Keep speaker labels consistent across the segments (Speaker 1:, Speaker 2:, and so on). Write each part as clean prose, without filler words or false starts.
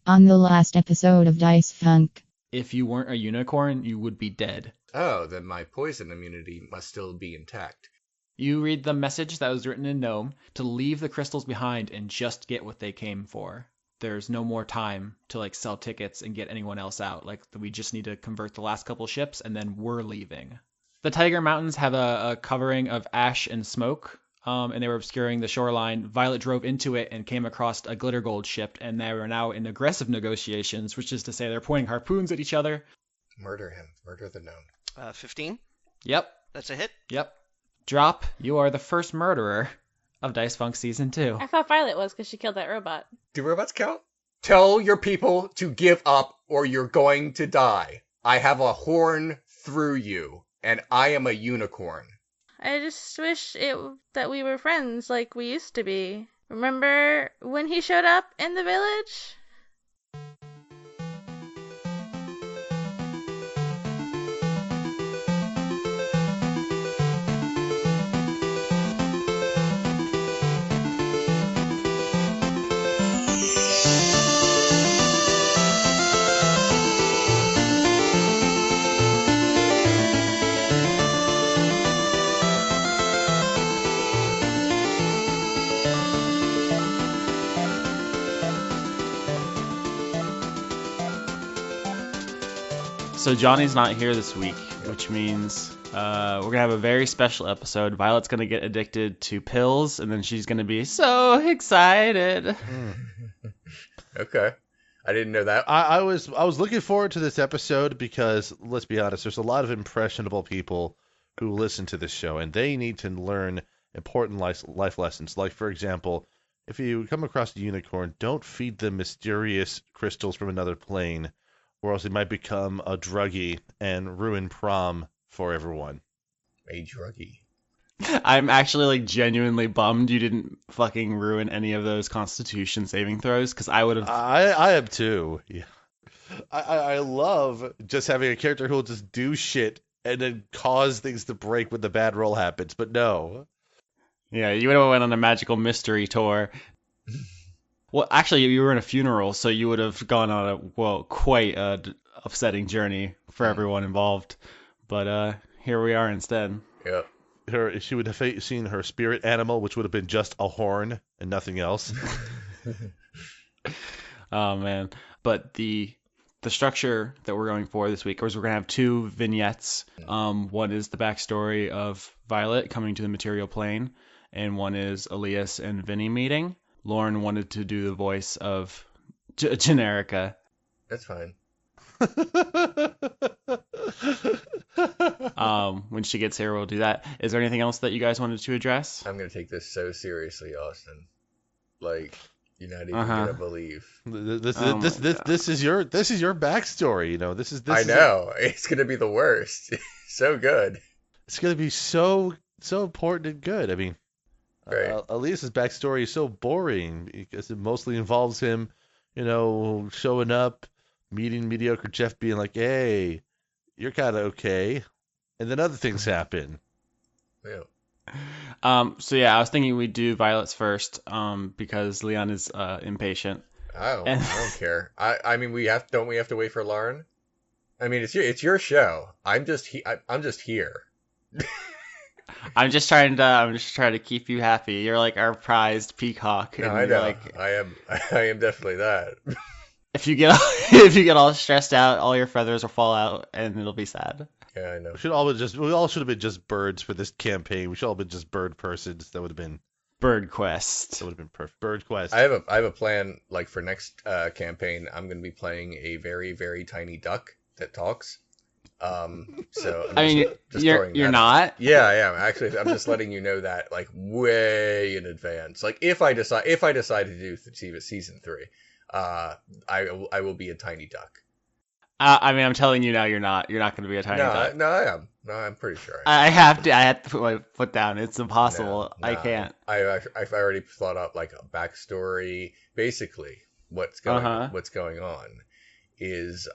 Speaker 1: On the last episode of Dice Funk.
Speaker 2: If you weren't a unicorn, you would be dead.
Speaker 3: Oh, then my poison immunity must still be intact.
Speaker 2: You read the message that was written in Gnome to leave the crystals behind and just get what they came for. There's no more time to sell tickets and get anyone else out. We just need to convert the last couple ships and then we're leaving. The Tiger Mountains have a covering of ash and smoke, and they were obscuring the shoreline. Violet drove into it and came across a glitter gold ship, and they were now in aggressive negotiations, which is to say they're pointing harpoons at each other.
Speaker 3: Murder him. Murder the gnome.
Speaker 4: 15?
Speaker 2: Yep.
Speaker 4: That's a hit?
Speaker 2: Yep. Drop, you are the first murderer of Dice Funk Season 2.
Speaker 5: I thought Violet was because she killed that robot.
Speaker 3: Do robots count? Tell your people to give up or you're going to die. I have a horn through you, and I am a unicorn.
Speaker 5: I just wish that we were friends like we used to be. Remember when he showed up in the village?
Speaker 2: So Johnny's not here this week, which means we're going to have a very special episode. Violet's going to get addicted to pills, and then she's going to be so excited.
Speaker 3: Okay. I didn't know that.
Speaker 6: I was looking forward to this episode because, let's be honest, there's a lot of impressionable people who listen to this show, and they need to learn important life lessons. Like, for example, if you come across a unicorn, don't feed them mysterious crystals from another plane, or else it might become a druggie and ruin prom for everyone.
Speaker 3: A druggie.
Speaker 2: I'm actually genuinely bummed you didn't fucking ruin any of those Constitution saving throws, because I would have.
Speaker 6: I am too. Yeah. I love just having a character who will just do shit and then cause things to break when the bad roll happens, but no.
Speaker 2: Yeah, you would have went on a magical mystery tour. Well, actually, you were in a funeral, so you would have gone on quite a upsetting journey for everyone involved. But here we are instead.
Speaker 3: Yep.
Speaker 6: She would have seen her spirit animal, which would have been just a horn and nothing else.
Speaker 2: Oh man! But the structure that we're going for this week is we're gonna have two vignettes. One is the backstory of Violet coming to the material plane, and one is Elias and Vinny meeting. Lauren wanted to do the voice of Generica.
Speaker 3: That's fine.
Speaker 2: When she gets here, we'll do that. Is there anything else that you guys wanted to address?
Speaker 3: I'm going to take this so seriously, Austin. You're not even going to believe.
Speaker 6: This is your backstory, you know.
Speaker 3: I know. It's going to be the worst. So good.
Speaker 6: It's going to be so important and good. I mean,
Speaker 3: right.
Speaker 6: Elias's backstory is so boring because it mostly involves him, showing up, meeting mediocre Jeff, being like, "Hey, you're kind of okay," and then other things happen.
Speaker 3: Yeah.
Speaker 2: So yeah, I was thinking we'd do Violet's first, because Leon is impatient.
Speaker 3: I don't care. I mean, don't we have to wait for Lauren? I mean, it's your show. I'm just here.
Speaker 2: I'm just trying to keep you happy. You're like our prized peacock.
Speaker 3: No, I know. I am definitely that.
Speaker 2: If you get all stressed out, all your feathers will fall out, and it'll be sad.
Speaker 3: Yeah, I know.
Speaker 6: We all should have been just birds for this campaign. We should all have been just bird persons. That would have been
Speaker 2: Bird Quest.
Speaker 6: That would have been perfect. Bird Quest.
Speaker 3: I have a plan. For next campaign, I'm going to be playing a very, very tiny duck that talks. So
Speaker 2: you're not.
Speaker 3: Yeah, I am. Actually, I'm just letting you know that way in advance. If I decide to do season 3, I will be a tiny duck.
Speaker 2: I'm telling you now, you're not. You're not going to be a tiny duck.
Speaker 3: No, I am. No, I'm pretty sure.
Speaker 2: I have to put my foot down. It's impossible.
Speaker 3: No,
Speaker 2: I can't.
Speaker 3: I've already thought up a backstory. Basically, what's going on is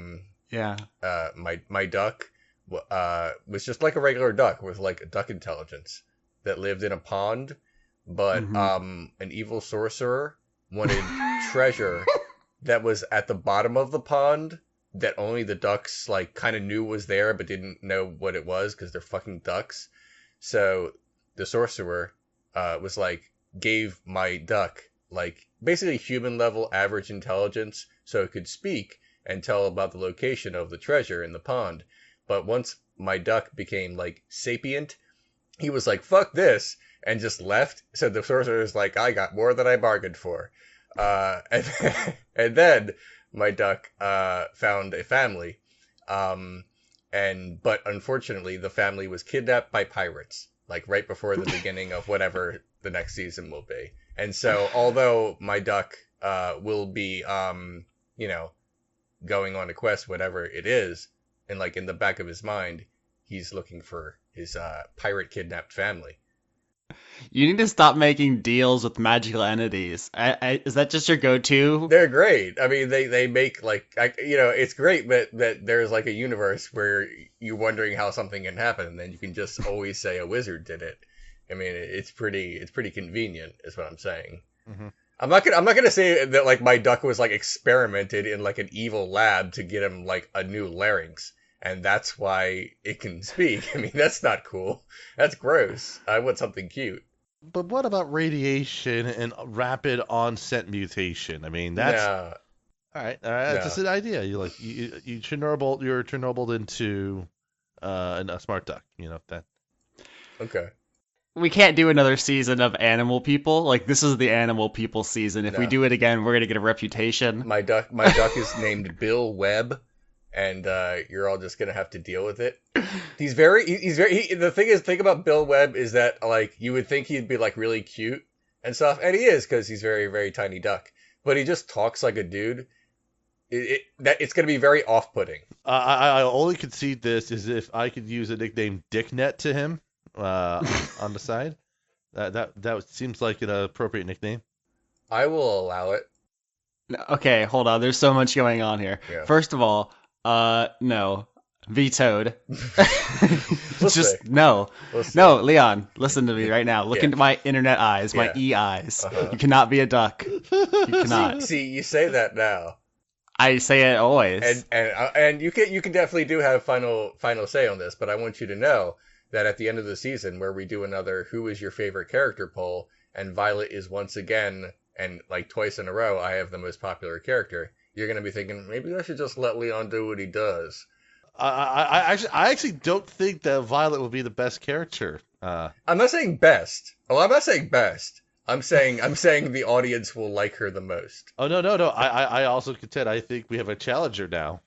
Speaker 3: my duck was just like a regular duck with duck intelligence that lived in a pond, but an evil sorcerer wanted treasure that was at the bottom of the pond that only the ducks like kind of knew was there but didn't know what it was because they're fucking ducks. So the sorcerer was like gave my duck like basically human level average intelligence so it could speak and tell about the location of the treasure in the pond. But once my duck became like sapient, he was like, fuck this, and just left. So the sorcerer was like, I got more than I bargained for. And then my duck found a family. But unfortunately, the family was kidnapped by pirates, like right before the beginning of whatever the next season will be. And so, although my duck will be, going on a quest, whatever it is, and like in the back of his mind, he's looking for his pirate kidnapped family.
Speaker 2: You need to stop making deals with magical entities. Is that just your go-to?
Speaker 3: They're great. I mean, they make like, it's great that there's like a universe where you're wondering how something can happen, and then you can just always say a wizard did it. I mean, it's pretty convenient, is what I'm saying.
Speaker 6: Mm-hmm.
Speaker 3: I'm not gonna say that like my duck was like experimented in like an evil lab to get him like a new larynx, and that's why it can speak. I mean, that's not cool. That's gross. I want something cute.
Speaker 6: But what about radiation and rapid onset mutation? I mean, that's
Speaker 3: No.
Speaker 6: all right. That's
Speaker 3: No.
Speaker 6: just an idea. You're Chernobyl into a smart duck. That.
Speaker 3: Okay.
Speaker 2: We can't do another season of animal people. Like, this is the animal people season. If we
Speaker 3: No.
Speaker 2: do it again, we're gonna get a reputation.
Speaker 3: My duck is named Bill Webb, and you're all just gonna have to deal with it. The thing about Bill Webb is that like you would think he'd be like really cute and stuff, and he is because he's very, very tiny duck. But he just talks like a dude. It's gonna be very off-putting.
Speaker 6: I only concede this is if I could use a nickname Dicknet to him on the side. That seems like an appropriate nickname.
Speaker 3: I will allow it.
Speaker 2: Okay, hold on. There's so much going on here.
Speaker 3: Yeah.
Speaker 2: First of all, no. Vetoed.
Speaker 3: We'll
Speaker 2: Just
Speaker 3: see.
Speaker 2: no.
Speaker 3: We'll see.
Speaker 2: No, Leon, listen to me right now. Look
Speaker 3: Yeah.
Speaker 2: into my internet eyes, my
Speaker 3: Yeah.
Speaker 2: e-eyes.
Speaker 3: Uh-huh.
Speaker 2: You cannot be a duck. You cannot.
Speaker 3: See, you say that now,
Speaker 2: I say it always.
Speaker 3: and you can definitely do have final say on this, but I want you to know that at the end of the season, where we do another "Who is your favorite character" poll, and Violet is once again and like twice in a row, I have the most popular character. You're gonna be thinking maybe I should just let Leon do what he does.
Speaker 6: I actually don't think that Violet will be the best character.
Speaker 3: I'm not saying best. Oh, I'm not saying best. I'm saying the audience will like her the most.
Speaker 6: Oh no. I also contend. I think we have a challenger now.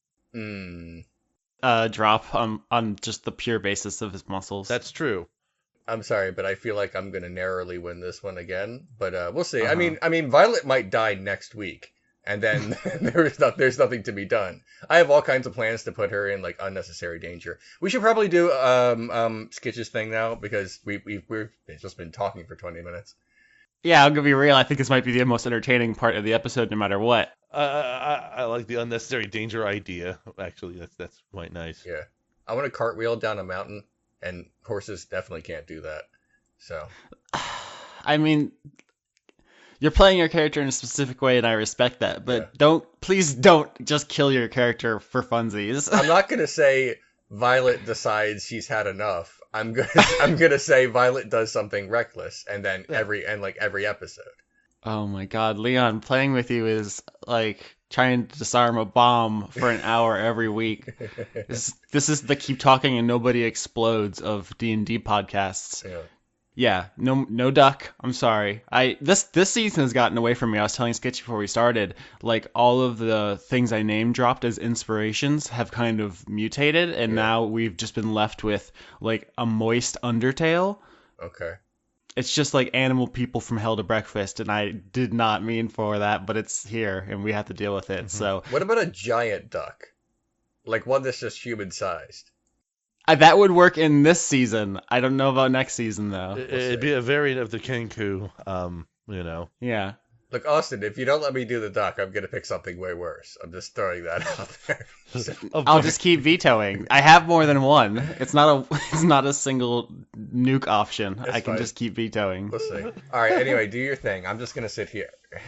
Speaker 2: Drop on just the pure basis of his muscles.
Speaker 6: That's true.
Speaker 3: I'm sorry, but I feel like I'm gonna narrowly win this one again. But we'll see.
Speaker 2: Uh-huh.
Speaker 3: I mean, Violet might die next week, and then there's nothing to be done. I have all kinds of plans to put her in like unnecessary danger. We should probably do Skitch's thing now because we've just been talking for 20 minutes.
Speaker 2: Yeah, I'm gonna be real. I think this might be the most entertaining part of the episode, no matter what.
Speaker 6: I like the unnecessary danger idea. Actually, that's quite nice.
Speaker 3: Yeah, I want to cartwheel down a mountain, and horses definitely can't do that. So
Speaker 2: I mean, you're playing your character in a specific way, and I respect that. But please don't just kill your character for funsies.
Speaker 3: I'm not gonna say Violet decides she's had enough. I'm gonna say Violet does something reckless, and then every episode.
Speaker 2: Oh my God, Leon, playing with you is like trying to disarm a bomb for an hour every week. This is the keep talking and nobody explodes of D&D podcasts.
Speaker 3: Yeah.
Speaker 2: Yeah, no duck. I'm sorry. This season has gotten away from me. I was telling Skitch before we started, like all of the things I name dropped as inspirations have kind of mutated, and now we've just been left with like a moist Undertale.
Speaker 3: Okay.
Speaker 2: It's just like animal people from hell to breakfast, and I did not mean for that, but it's here, and we have to deal with it.
Speaker 6: Mm-hmm.
Speaker 2: So
Speaker 3: What about a giant duck? Like one that's just human sized.
Speaker 2: that would work in this season. I don't know about next season though.
Speaker 6: It'd be a variant of the Kenku.
Speaker 2: Yeah.
Speaker 3: Look, Austin, if you don't let me do the duck, I'm gonna pick something way worse. I'm just throwing that out there. So,
Speaker 2: I'll just keep vetoing. I have more than one. It's not a single nuke option.
Speaker 3: It's
Speaker 2: I can
Speaker 3: fine.
Speaker 2: just keep vetoing.
Speaker 3: we'll see. All right. Anyway, do your thing. I'm just gonna sit here.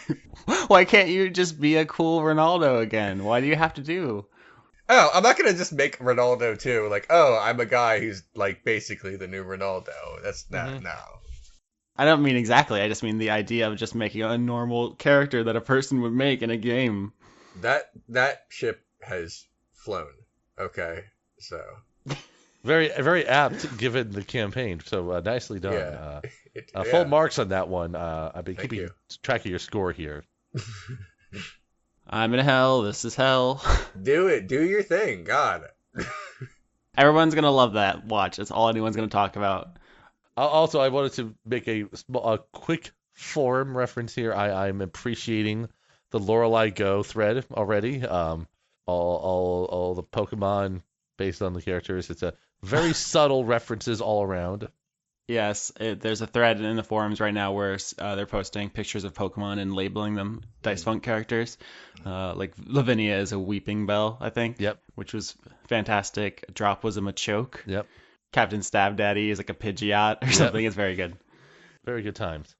Speaker 2: Why can't you just be a cool Ronaldo again? Why do you have to do?
Speaker 3: Oh, I'm not gonna just make Ronaldo too. Like, oh, I'm a guy who's like basically the new Ronaldo. That's not no.
Speaker 2: I don't mean exactly. I just mean the idea of just making a normal character that a person would make in a game.
Speaker 3: That ship has flown. Okay, so
Speaker 6: Very very apt given the campaign. So nicely done.
Speaker 3: Yeah.
Speaker 6: Full marks on that one. I've been
Speaker 3: Thank
Speaker 6: keeping
Speaker 3: you.
Speaker 6: track of your score here.
Speaker 2: I'm in hell. This is hell.
Speaker 3: Do it. Do your thing. God.
Speaker 2: Everyone's gonna love that. Watch. That's all anyone's gonna talk about.
Speaker 6: Also, I wanted to make a quick forum reference here. I'm appreciating the Lorelei Go thread already. All the Pokemon based on the characters. It's a very subtle references all around.
Speaker 2: Yes, there's a thread in the forums right now where they're posting pictures of Pokemon and labeling them Dice Funk characters. Like Lavinia is a Weeping Bell, I think.
Speaker 6: Yep.
Speaker 2: Which was fantastic. Drop was a Machoke.
Speaker 6: Yep.
Speaker 2: Captain Stab Daddy is like a Pidgeot or something. It's very good.
Speaker 6: Very good times.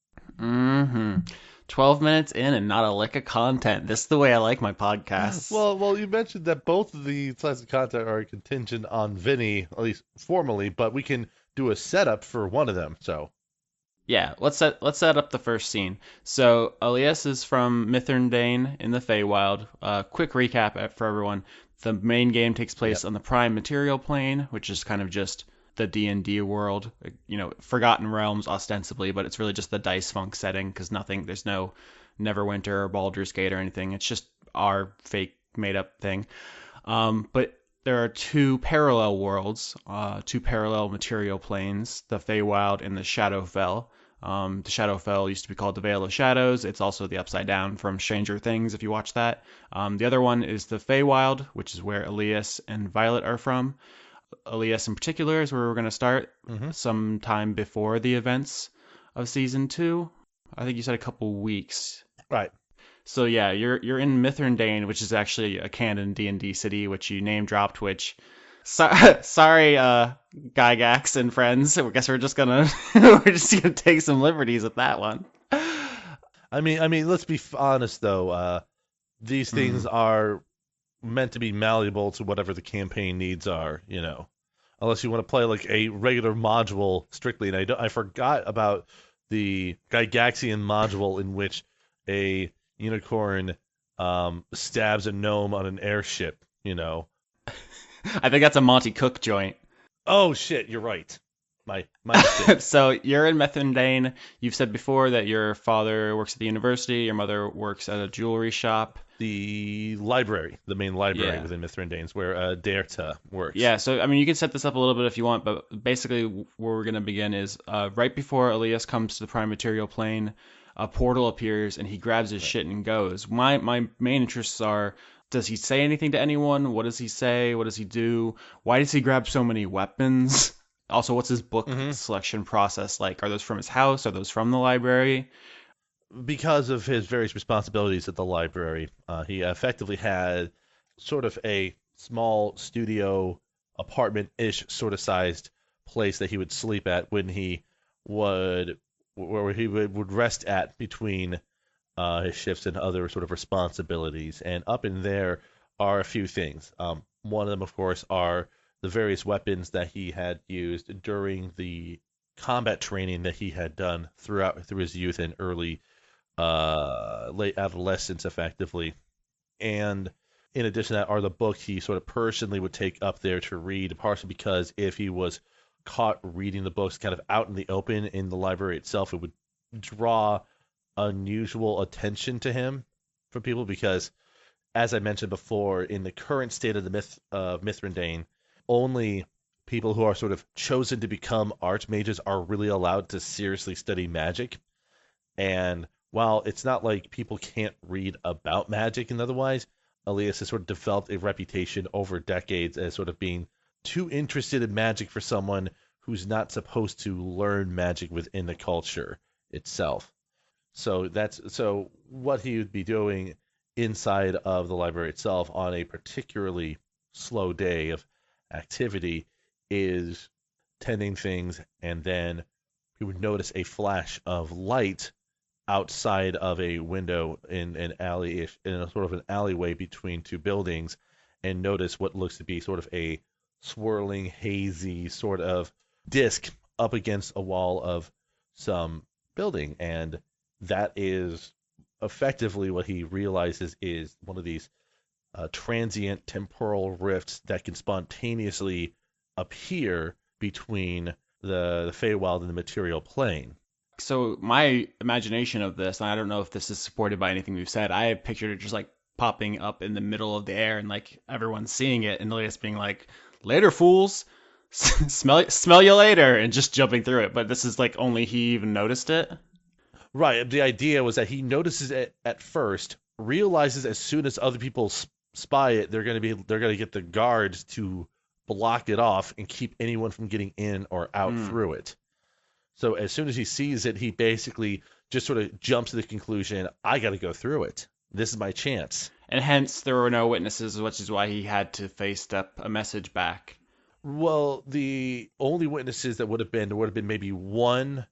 Speaker 2: 12 minutes in and not a lick of content. This is the way I like my podcasts.
Speaker 6: Well, you mentioned that both of the types of content are contingent on Vinny, at least formally, but we can do a setup for one of them. So
Speaker 2: yeah, let's set up the first scene. So Elias is from Mithrandane in the Feywild. Quick recap for everyone. The main game takes place on the Prime Material Plane, which is kind of just the D&D world, Forgotten Realms ostensibly, but it's really just the Dice Funk setting because there's no Neverwinter or Baldur's Gate or anything. It's just our fake made up thing. But there are two parallel worlds, two parallel material planes, the Feywild and the Shadowfell. The Shadowfell used to be called the Vale of Shadows. It's also the Upside Down from Stranger Things, if you watch that. The other one is the Feywild, which is where Elias and Violet are from. Elias in particular is where we're going to start sometime before the events of Season 2. I think you said a couple weeks.
Speaker 6: Right.
Speaker 2: So yeah, you're in Mithrandane, which is actually a canon D&D city, which you name dropped. Which, sorry, Gygax and friends. I guess we're just gonna take some liberties with that one.
Speaker 6: I mean, let's be honest though. These things are meant to be malleable to whatever the campaign needs are. Unless you want to play like a regular module strictly. And I forgot about the Gygaxian module in which a unicorn stabs a gnome on an airship,
Speaker 2: I think that's a Monty Cook joint.
Speaker 6: Oh shit, you're right. My mistake.
Speaker 2: So you're in Mithrandane. You've said before that your father works at the university, your mother works at a jewelry shop.
Speaker 6: The main library within Mithrandane is where Daerta works.
Speaker 2: Yeah, so I mean you can set this up a little bit if you want, but basically where we're gonna begin is right before Elias comes to the Prime Material Plane, a portal appears and he grabs his shit and goes. My main interests are, does he say anything to anyone? What does he say? What does he do? Why does he grab so many weapons? Also, what's his book selection process like? Are those from his house? Are those from the library?
Speaker 6: Because of his various responsibilities at the library, he effectively had sort of a small studio apartment-ish sort of sized place that he would sleep at when he would rest at between his shifts and other sort of responsibilities. And up in there are a few things. One of them, of course, are the various weapons that he had used during the combat training that he had done through his youth and early late adolescence, effectively. And in addition to that are the books he sort of personally would take up there to read, partially because if he was caught reading the books kind of out in the open in the library itself, it would draw unusual attention to him from people because, as I mentioned before, in the current state of the Mithrandane, only people who are sort of chosen to become archmages are really allowed to seriously study magic. And while it's not like people can't read about magic and otherwise, Elias has sort of developed a reputation over decades as sort of being too interested in magic for someone who's not supposed to learn magic within the culture itself. So what he would be doing inside of the library itself on a particularly slow day of activity is tending things, and then he would notice a flash of light outside of a window in an alley, if in a sort of an alleyway between two buildings, and notice what looks to be sort of a swirling, hazy sort of disc up against a wall of some building, and that is effectively what he realizes is one of these transient temporal rifts that can spontaneously appear between the Feywild and the material plane.
Speaker 2: So my imagination of this, and I don't know if this is supported by anything we've said, I pictured it just like popping up in the middle of the air and like everyone seeing it and Elias being like, "Later, fools, smell you later," and just jumping through it. But this is like only he even noticed it.
Speaker 6: Right. The idea was that he notices it at first, realizes as soon as other people spy it, they're going to get the guards to block it off and keep anyone from getting in or out through it. So as soon as he sees it, he basically just sort of jumps to the conclusion, I got to go through it. This is my chance.
Speaker 2: And hence there were no witnesses, which is why he had to face step a message back.
Speaker 6: Well, the only witnesses that would have been maybe one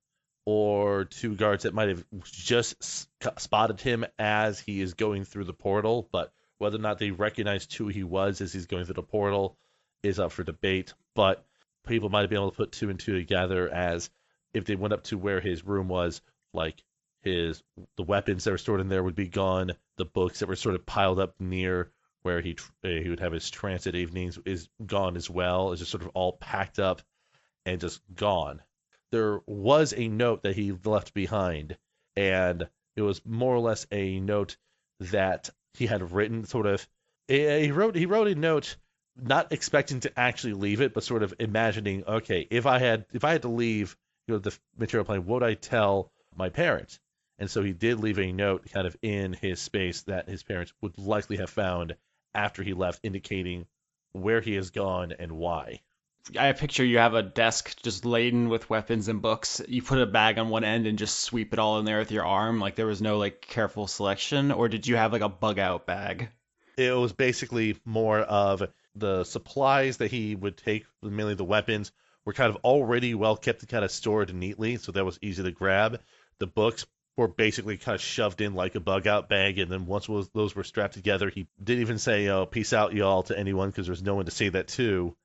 Speaker 6: or two guards that might have just spotted him as he is going through the portal, but whether or not they recognized who he was as he's going through the portal is up for debate. But people might have been able to put two and two together as if they went up to where his room was, like the weapons that were stored in there would be gone, the books that were sort of piled up near where he would have his transit evenings is gone as well. It's just sort of all packed up and just gone. There was a note that he left behind, and it was more or less a note that he had written. Sort of, he wrote a note, not expecting to actually leave it, but sort of imagining, okay, if I had to leave, the material plane, what would I tell my parents? And so he did leave a note kind of in his space that his parents would likely have found after he left, indicating where he has gone and why.
Speaker 2: I picture you have a desk just laden with weapons and books. You put a bag on one end and just sweep it all in there with your arm. Like there was no like careful selection, or did you have like a bug out bag?
Speaker 6: It was basically more of the supplies that he would take, mainly the weapons, were kind of already well kept and kind of stored neatly, so that was easy to grab. The books were basically kind of shoved in like a bug out bag, and then once those were strapped together, he didn't even say, peace out y'all to anyone, because there's no one to say that to.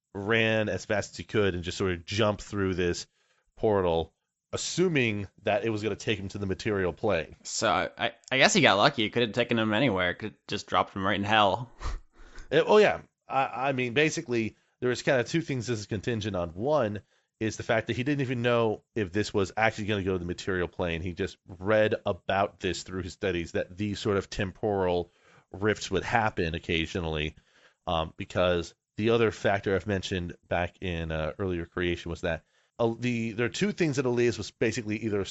Speaker 6: Ran as fast as he could and just sort of jumped through this portal, assuming that it was going to take him to the material plane.
Speaker 2: So I guess he got lucky. It could have taken him anywhere. It could have just dropped him right in hell.
Speaker 6: Yeah. I mean, basically, there was kind of two things this is contingent on. One is the fact that he didn't even know if this was actually going to go to the material plane. He just read about this through his studies, that these sort of temporal rifts would happen occasionally, because the other factor I've mentioned back in earlier creation was that there are two things that Elias was basically either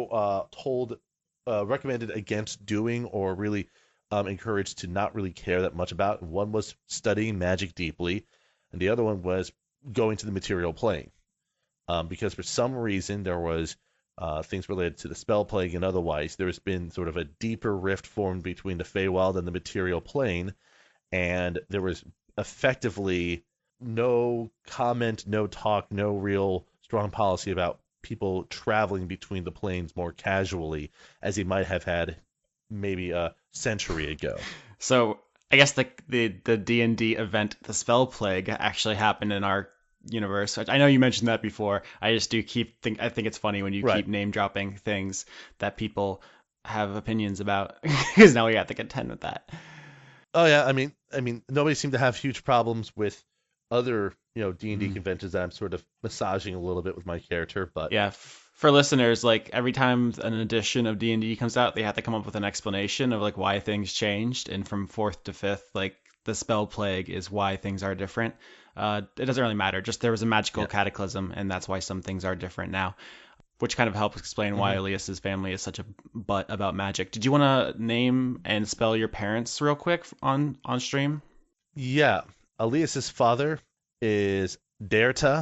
Speaker 6: recommended against doing or really encouraged to not really care that much about. One was studying magic deeply, and the other one was going to the material plane. Because for some reason there was things related to the spell plague and otherwise, there's been sort of a deeper rift formed between the Feywild and the material plane, and there was effectively no comment, no talk, no real strong policy about people traveling between the planes more casually as he might have had maybe a century ago. So
Speaker 2: I guess the D&D event, the Spell Plague, actually happened in our universe. I know you mentioned that before. I just do I think it's funny when you keep name dropping things that people have opinions about, because now we have to contend with that.
Speaker 6: Oh yeah, I mean, nobody seemed to have huge problems with other, D&D conventions that I'm sort of massaging a little bit with my character, but
Speaker 2: yeah, for listeners, like every time an edition of D&D comes out, they have to come up with an explanation of like why things changed, and from 4th to 5th, like the Spell Plague is why things are different. It doesn't really matter. Just there was a magical cataclysm, and that's why some things are different now. Which kind of helps explain why Elias's family is such a butt about magic. Did you want to name and spell your parents real quick on stream?
Speaker 6: Yeah. Elias's father is Daerta,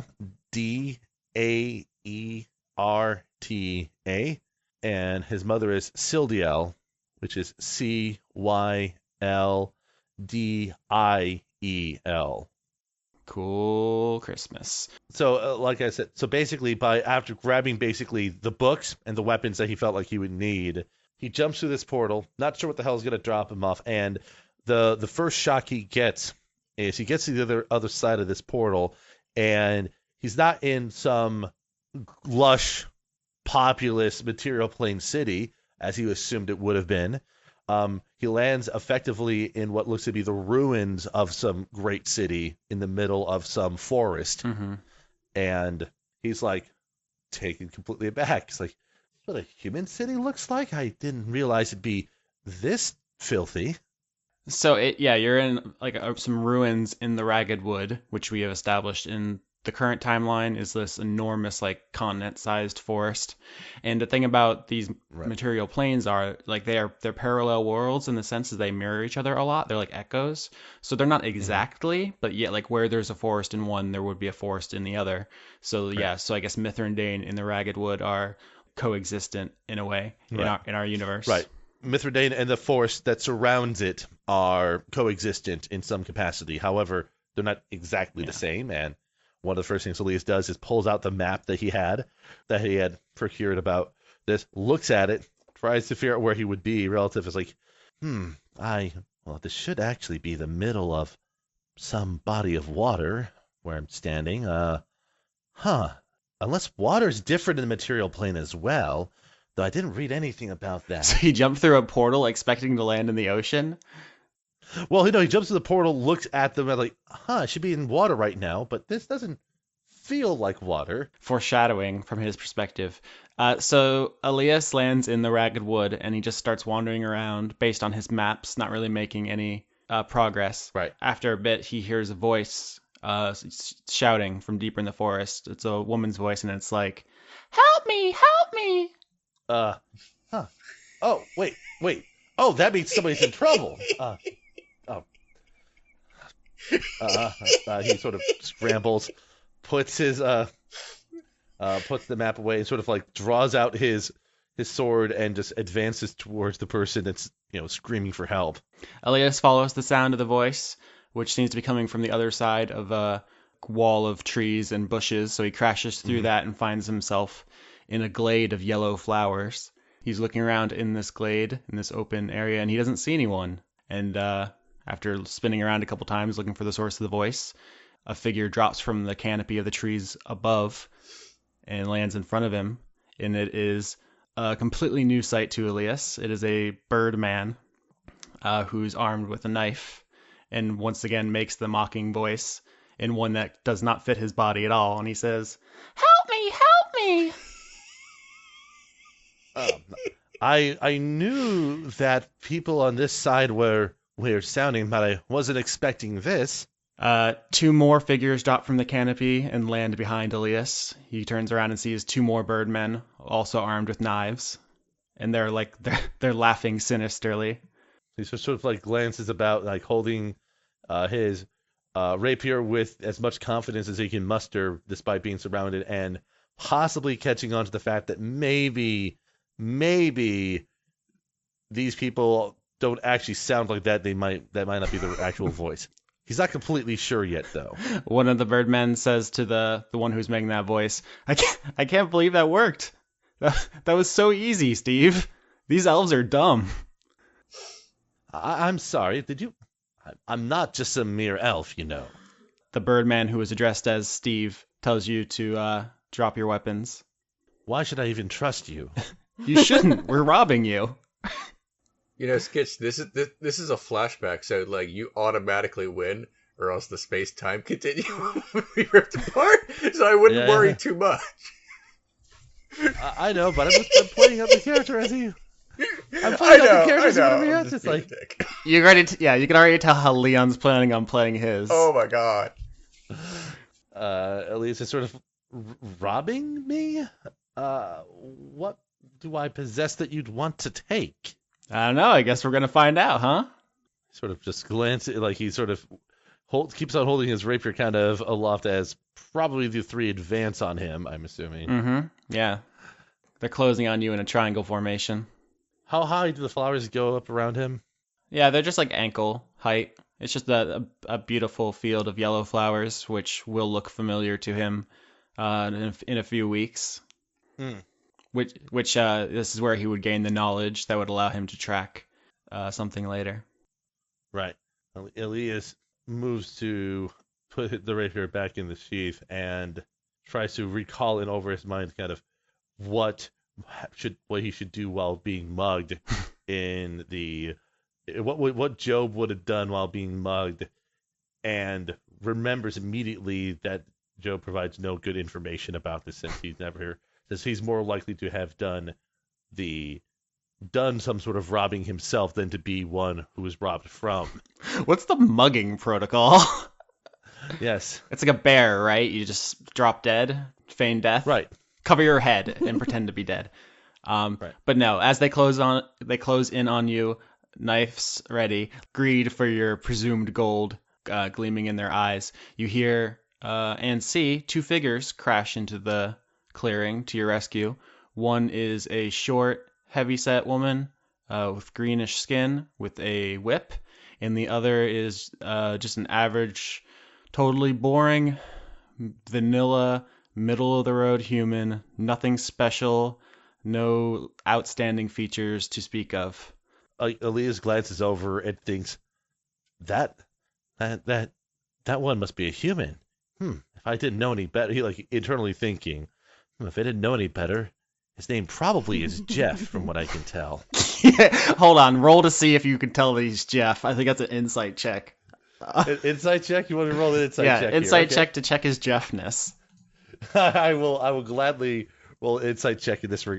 Speaker 6: Daerta, and his mother is Sildiel, which is Cylddiel.
Speaker 2: Cool Christmas.
Speaker 6: So, like I said, so basically, after grabbing basically the books and the weapons that he felt like he would need, he jumps through this portal. Not sure what the hell is going to drop him off, and the first shock he gets is he gets to the other side of this portal, and he's not in some lush, populous material plane city as he assumed it would have been. He lands effectively in what looks to be the ruins of some great city in the middle of some forest.
Speaker 2: Mm-hmm.
Speaker 6: And he's like taken completely aback. He's like, what a human city looks like? I didn't realize it'd be this filthy.
Speaker 2: So you're in like some ruins in the Ragged Wood, which we have established in the current timeline is this enormous like continent-sized forest. And the thing about these material planes are like they're parallel worlds in the sense that they mirror each other a lot. They're like echoes. So they're not exactly, but yet like where there's a forest in one, there would be a forest in the other. So so I guess Mither and Dane in the Ragged Wood are coexistent in a way in our universe.
Speaker 6: Right. Mithridane and the forest that surrounds it are coexistent in some capacity. However, they're not exactly the same. And one of the first things Elias does is pulls out the map that he had procured about this, looks at it, tries to figure out where he would be relative. Is like, this should actually be the middle of some body of water where I'm standing. Unless water's different in the material plane as well, though I didn't read anything about that.
Speaker 2: So he jumped through a portal expecting to land in the ocean?
Speaker 6: Well, he jumps to the portal, looks at them, and like, it should be in water right now, but this doesn't feel like water.
Speaker 2: Foreshadowing from his perspective. So Elias lands in the Ragged Wood, and he just starts wandering around based on his maps, not really making any progress.
Speaker 6: Right.
Speaker 2: After a bit, he hears a voice shouting from deeper in the forest. It's a woman's voice, and it's like, "Help me! Help me!"
Speaker 6: Oh, wait. Oh, that means somebody's in trouble. He sort of scrambles, puts the map away, and sort of like draws out his sword and just advances towards the person that's screaming for help.
Speaker 2: Elias follows the sound of the voice, which seems to be coming from the other side of a wall of trees and bushes. So he crashes through that and finds himself in a glade of yellow flowers. He's looking around in this glade, in this open area, and he doesn't see anyone. And after spinning around a couple times looking for the source of the voice, a figure drops from the canopy of the trees above and lands in front of him. And it is a completely new sight to Elias. It is a bird man who's armed with a knife and once again makes the mocking voice in one that does not fit his body at all. And he says, "Help me! Help me!"
Speaker 6: I knew that people on this side were sounding, but I wasn't expecting this.
Speaker 2: Two more figures drop from the canopy and land behind Elias. He turns around and sees two more birdmen, also armed with knives, and they're laughing sinisterly.
Speaker 6: He sort of like glances about, like holding his rapier with as much confidence as he can muster, despite being surrounded, and possibly catching on to the fact that maybe these people don't actually sound like that. That might not be the actual voice. He's not completely sure yet, though.
Speaker 2: One of the birdmen says to the one who's making that voice, I can't believe that worked. That was so easy, Steve. These elves are dumb."
Speaker 6: I'm sorry. I'm not just a mere elf,
Speaker 2: The birdman, who is addressed as Steve, tells you to drop your weapons.
Speaker 6: Why should I even trust you?
Speaker 2: You shouldn't. We're robbing you.
Speaker 3: Skitch, this is a flashback, so like you automatically win, or else the space-time continuum would be ripped apart. So I wouldn't worry too much.
Speaker 6: I know, but I'm playing up the character as he. I'm playing up the character as whatever he has. It's like
Speaker 2: you can already tell how Leon's planning on playing his.
Speaker 3: Oh my god.
Speaker 6: Elias is sort of robbing me. What do I possess that you'd want to take?
Speaker 2: I don't know. I guess we're gonna find out, huh?
Speaker 6: Sort of just glances, like he sort of keeps on holding his rapier kind of aloft as probably the three advance on him, I'm assuming.
Speaker 2: Mm-hmm. Yeah. They're closing on you in a triangle formation.
Speaker 6: How high do the flowers go up around him?
Speaker 2: Yeah, they're just like ankle height. It's just a beautiful field of yellow flowers, which will look familiar to him in a few weeks.
Speaker 6: Hmm.
Speaker 2: Which this is where he would gain the knowledge that would allow him to track something later.
Speaker 6: Right. Elias moves to put the rapier back in the sheath and tries to recall in over his mind kind of what he should do while being mugged in the what Job would have done while being mugged, and remembers immediately that Job provides no good information about this since he's more likely to have done some sort of robbing himself than to be one who was robbed from.
Speaker 2: What's the mugging protocol?
Speaker 6: Yes.
Speaker 2: It's like a bear, right? You just drop dead, feign death.
Speaker 6: Right.
Speaker 2: Cover your head and pretend to be dead.
Speaker 6: Right.
Speaker 2: But no, as they close in on you, knives ready, greed for your presumed gold gleaming in their eyes. You hear and see two figures crash into the clearing to your rescue. One is a short, heavy-set woman with greenish skin with a whip, and the other is just an average, totally boring, vanilla, middle-of-the-road human, nothing special, no outstanding features to speak of.
Speaker 6: Elias glances over and thinks, that one must be a human. If I didn't know any better, he internally thinking, if I didn't know any better, his name probably is Jeff, from what I can tell.
Speaker 2: Hold on, roll to see if you can tell that he's Jeff. I think that's an insight check.
Speaker 6: Insight check? You want me to roll an insight check?
Speaker 2: Yeah, insight
Speaker 6: here? Okay.
Speaker 2: check to check his Jeffness.
Speaker 6: I will gladly roll an insight check in this.
Speaker 5: You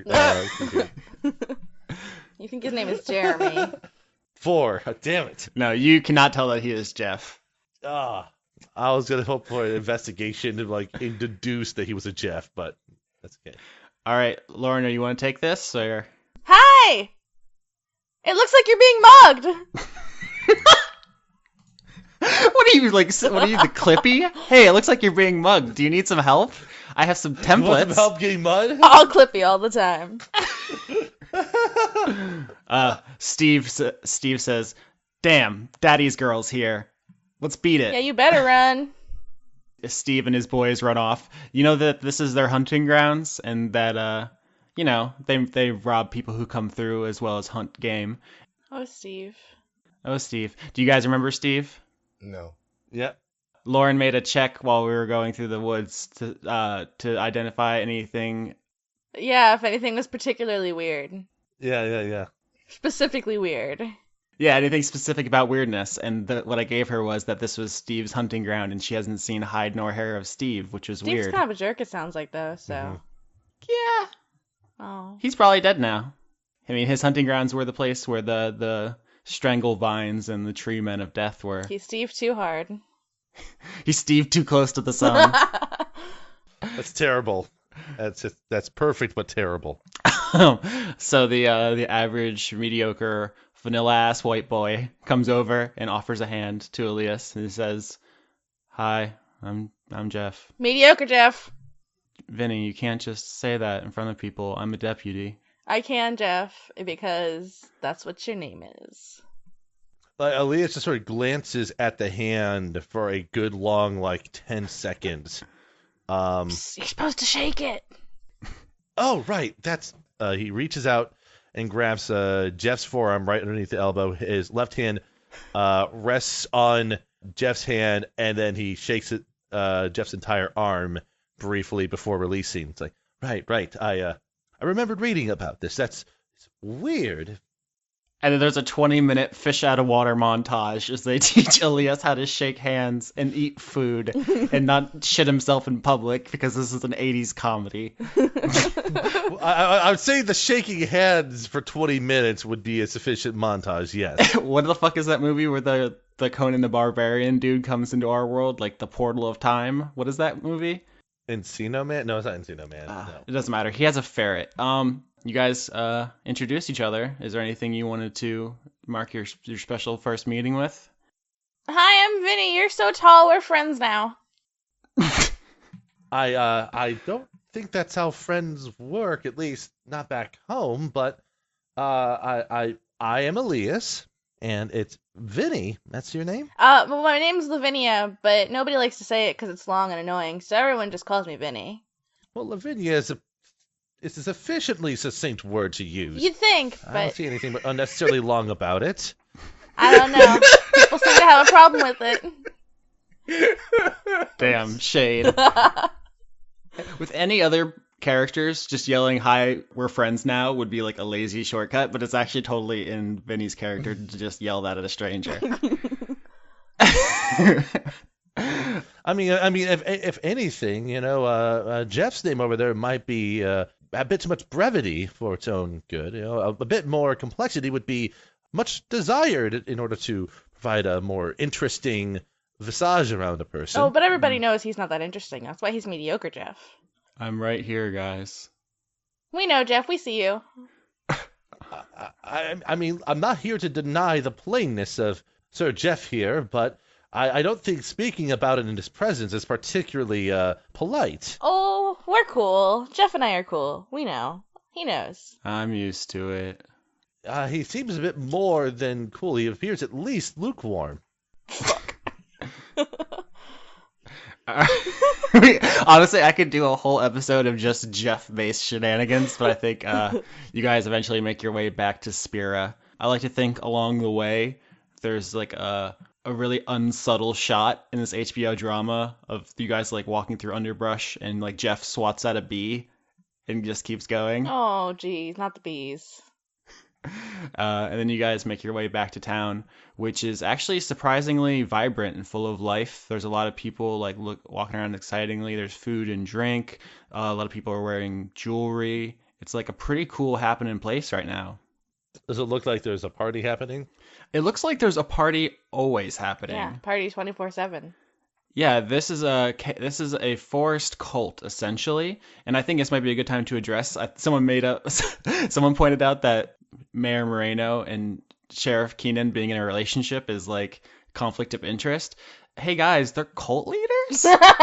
Speaker 5: think his name is Jeremy?
Speaker 6: 4. Damn it.
Speaker 2: No, you cannot tell that he is Jeff.
Speaker 6: I was gonna hope for an investigation to deduce that he was a Jeff, but that's okay.
Speaker 2: All right, Lauren, do you want to take this or?
Speaker 5: Hi! It looks like you're being mugged!
Speaker 2: What are you the Clippy? Hey, it looks like you're being mugged. Do you need some help? I have some templates.
Speaker 6: You want some help getting mud?
Speaker 5: All Clippy all the time.
Speaker 2: Steve says, "Damn, Daddy's girl's here. Let's beat it."
Speaker 5: Yeah, you better run.
Speaker 2: Steve and his boys run off. You know that this is their hunting grounds, and that they rob people who come through as well as hunt game.
Speaker 5: Oh, Steve.
Speaker 2: Do you guys remember Steve?
Speaker 3: No.
Speaker 6: Yeah.
Speaker 2: Lauren made a check while we were going through the woods to identify anything.
Speaker 5: Yeah, if anything was particularly weird.
Speaker 6: Yeah.
Speaker 5: Specifically weird.
Speaker 2: Yeah, anything specific about weirdness. And what I gave her was that this was Steve's hunting ground, and she hasn't seen hide nor hair of Steve, which is
Speaker 5: Steve's
Speaker 2: weird.
Speaker 5: kind of a jerk, it sounds like, though, so.
Speaker 6: Mm-hmm.
Speaker 2: Yeah.
Speaker 5: Oh.
Speaker 2: He's probably dead now. I mean, his hunting grounds were the place where the strangle vines and the tree men of death were.
Speaker 5: He's Steve too hard.
Speaker 2: He's Steve too close to the sun.
Speaker 6: That's terrible. That's perfect, but terrible.
Speaker 2: So the average, mediocre, vanilla-ass white boy comes over and offers a hand to Elias, and he says, "Hi, I'm Jeff."
Speaker 5: Mediocre Jeff.
Speaker 2: Vinny, you can't just say that in front of people. I'm a deputy.
Speaker 5: I can, Jeff, because that's what your name is.
Speaker 6: Elias just sort of glances at the hand for a good long, 10 seconds.
Speaker 5: You're supposed to shake it.
Speaker 6: Oh, right. He reaches out and grabs Jeff's forearm right underneath the elbow. His left hand rests on Jeff's hand, and then he shakes Jeff's entire arm briefly before releasing. It's like, right. I remembered reading about this. It's weird.
Speaker 2: And then there's a 20-minute fish out of water montage as they teach Elias how to shake hands and eat food and not shit himself in public, because this is an 80s comedy.
Speaker 6: I would say the shaking hands for 20 minutes would be a sufficient montage, yes.
Speaker 2: What the fuck is that movie where the Conan the Barbarian dude comes into our world, like the Portal of Time? What is that movie?
Speaker 6: Encino Man? No, it's not Encino Man. No.
Speaker 2: It doesn't matter. He has a ferret. You guys introduce each other. Is there anything you wanted to mark your special first meeting with?
Speaker 5: Hi, I'm Vinny. You're so tall. We're friends now.
Speaker 6: I don't think that's how friends work, at least not back home, but I am Elias. And it's Vinny. That's your name?
Speaker 5: Well, my name's Lavinia, but nobody likes to say it because it's long and annoying, so everyone just calls me Vinny.
Speaker 6: Well, Lavinia is a sufficiently succinct word to use.
Speaker 5: You'd think,
Speaker 6: I don't
Speaker 5: but
Speaker 6: see anything unnecessarily long about it.
Speaker 5: I don't know. People seem to have a problem with it.
Speaker 2: Damn, shade. With any other characters, just yelling, "Hi, we're friends now," would be like a lazy shortcut, but it's actually totally in Vinny's character to just yell that at a stranger.
Speaker 6: I mean, if anything, Jeff's name over there might be a bit too much brevity for its own good. A bit more complexity would be much desired in order to provide a more interesting visage around a person.
Speaker 5: Oh, but everybody knows he's not that interesting. That's why he's mediocre, Jeff.
Speaker 2: I'm right here, guys.
Speaker 5: We know, Jeff. We see you.
Speaker 6: I mean, I'm not here to deny the plainness of Sir Jeff here, but I don't think speaking about it in his presence is particularly polite.
Speaker 5: Oh, we're cool. Jeff and I are cool. We know. He knows.
Speaker 2: I'm used to it.
Speaker 6: He seems a bit more than cool. He appears at least lukewarm.
Speaker 2: Honestly, I could do a whole episode of just Jeff-based shenanigans, but I think you guys eventually make your way back to Spira. I like to think along the way there's like a really unsubtle shot in this HBO drama of you guys like walking through underbrush and like Jeff swats at a bee and just keeps going.
Speaker 5: Oh, geez, not the bees.
Speaker 2: And then you guys make your way back to town, which is actually surprisingly vibrant and full of life. There's a lot of people like walking around excitingly. There's food and drink. A lot of people are wearing jewelry. It's like a pretty cool happening place right now.
Speaker 6: Does it look like there's a party happening?
Speaker 2: It looks like there's a party always happening.
Speaker 5: Yeah, party 24/7.
Speaker 2: Yeah, this is a forest cult essentially, and I think this might be a good time to address. Someone pointed out that Mayor Moreno and Sheriff Keenan being in a relationship is like conflict of interest. Hey guys, they're cult leaders.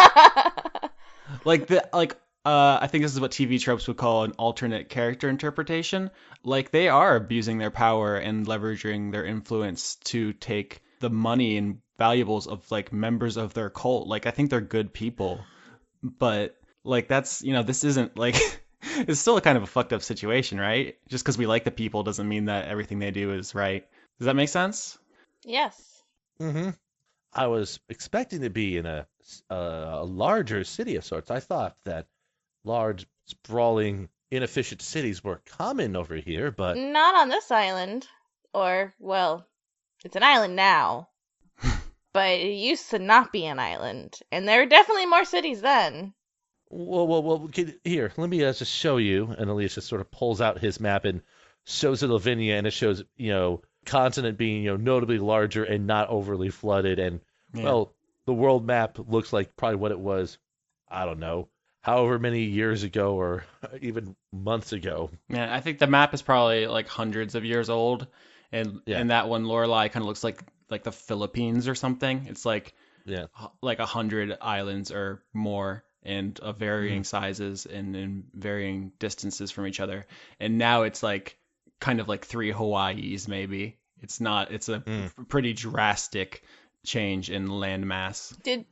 Speaker 2: I think this is what TV tropes would call an alternate character interpretation. Like they are abusing their power and leveraging their influence to take the money and valuables of like members of their cult. Like I think they're good people, but like that's this isn't like it's still a kind of a fucked up situation, right? Just because we like the people doesn't mean that everything they do is right. Does that make sense?
Speaker 5: Yes.
Speaker 6: Mm-hmm. I was expecting to be in a larger city of sorts. I thought that large, sprawling, inefficient cities were common over here, but
Speaker 5: Not on this island. Or, well, it's an island now. But it used to not be an island. And there were definitely more cities then.
Speaker 6: well, here, let me just show you. And Elias just sort of pulls out his map and shows it Lavinia, and it shows, continent being, notably larger and not overly flooded. And, well, the world map looks like probably what it was, I don't know, however many years ago or even months ago.
Speaker 2: Yeah, I think the map is probably like hundreds of years old. And that one, Lorelei, kind of looks like the Philippines or something. It's like 100 islands or more, and of varying sizes and in varying distances from each other. And now it's like kind of like 3 Hawaiis maybe. It's a pretty drastic change in land mass.
Speaker 5: Did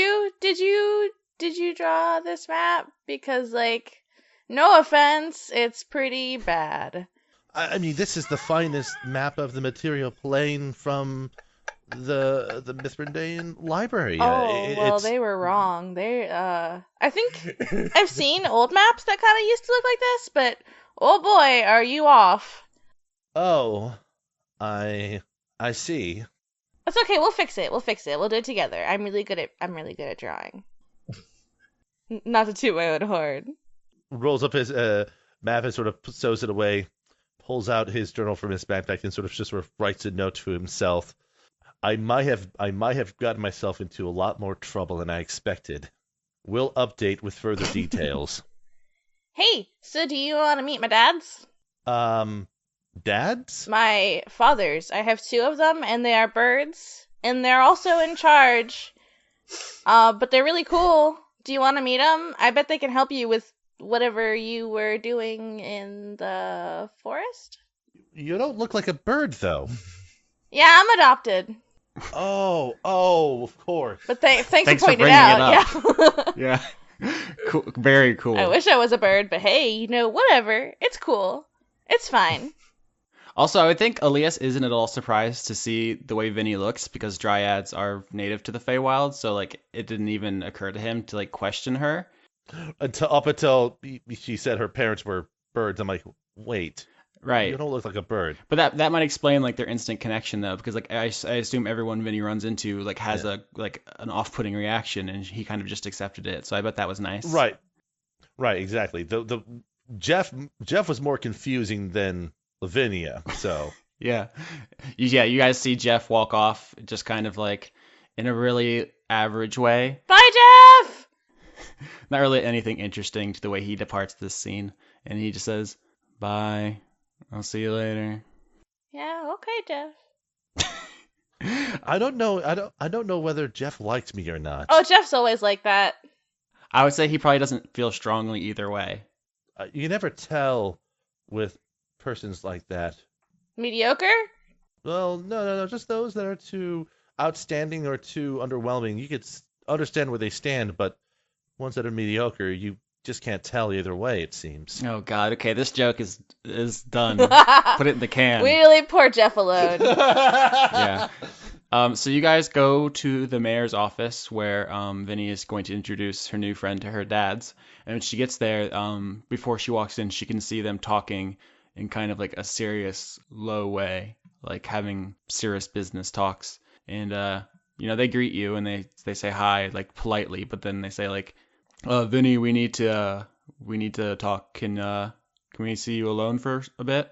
Speaker 5: you draw this map? Because, like, no offense, it's pretty bad.
Speaker 6: I mean, this is the finest map of the material plane from the Mithrindaean library.
Speaker 5: They were wrong. I think I've seen old maps that kind of used to look like this, but oh boy, are you off.
Speaker 6: Oh, I see.
Speaker 5: It's okay. We'll fix it. We'll do it together. I'm really good at drawing. Not to toot my own horn.
Speaker 6: Rolls up his map and sort of sews it away, pulls out his journal from his backpack and sort of writes a note to himself. I might have gotten myself into a lot more trouble than I expected. We'll update with further details.
Speaker 5: Hey, so do you want to meet my dads?
Speaker 6: Dads?
Speaker 5: My fathers. I have 2 of them, and they are birds, and they're also in charge. But they're really cool. Do you want to meet them? I bet they can help you with whatever you were doing in the forest.
Speaker 6: You don't look like a bird, though.
Speaker 5: Yeah, I'm adopted.
Speaker 6: Oh, of course.
Speaker 5: But thanks
Speaker 2: Thanks
Speaker 5: for
Speaker 2: for
Speaker 5: pointing it
Speaker 2: bringing it
Speaker 5: out. Yeah.
Speaker 2: Yeah. Cool. Very cool.
Speaker 5: I wish I was a bird, but hey, whatever. It's cool. It's fine.
Speaker 2: Also, I would think Elias isn't at all surprised to see the way Vinny looks because dryads are native to the Feywild, so like it didn't even occur to him to like question her.
Speaker 6: Until she said her parents were birds. I'm like, wait,
Speaker 2: Right.
Speaker 6: you don't look like a bird.
Speaker 2: But that might explain like their instant connection though, because like I assume everyone Vinny runs into like has a like an off-putting reaction, and he kind of just accepted it. So I bet that was nice.
Speaker 6: Right, exactly. The Jeff was more confusing than Lavinia. So
Speaker 2: Yeah. You guys see Jeff walk off just kind of like in a really average way.
Speaker 5: Bye, Jeff!
Speaker 2: Not really anything interesting to the way he departs this scene, and he just says, "Bye. I'll see you later."
Speaker 5: Yeah, okay, Jeff.
Speaker 6: I don't know. I don't know whether Jeff liked me or not.
Speaker 5: Oh, Jeff's always like that.
Speaker 2: I would say he probably doesn't feel strongly either way.
Speaker 6: You never tell with persons like that.
Speaker 5: Mediocre?
Speaker 6: Well, no. Just those that are too outstanding or too underwhelming. You could understand where they stand, but ones that are mediocre, you just can't tell either way. It seems.
Speaker 2: Oh God. Okay, this joke is done. Put it in the can.
Speaker 5: We leave poor Jeff alone.
Speaker 2: Yeah. So you guys go to the mayor's office where Vinny is going to introduce her new friend to her dad's. And when she gets there, before she walks in, she can see them talking in kind of like a serious, low way, like having serious business talks. And they greet you and they say hi like politely, but then they say like, Vinny, we need to talk. Can we see you alone for a bit?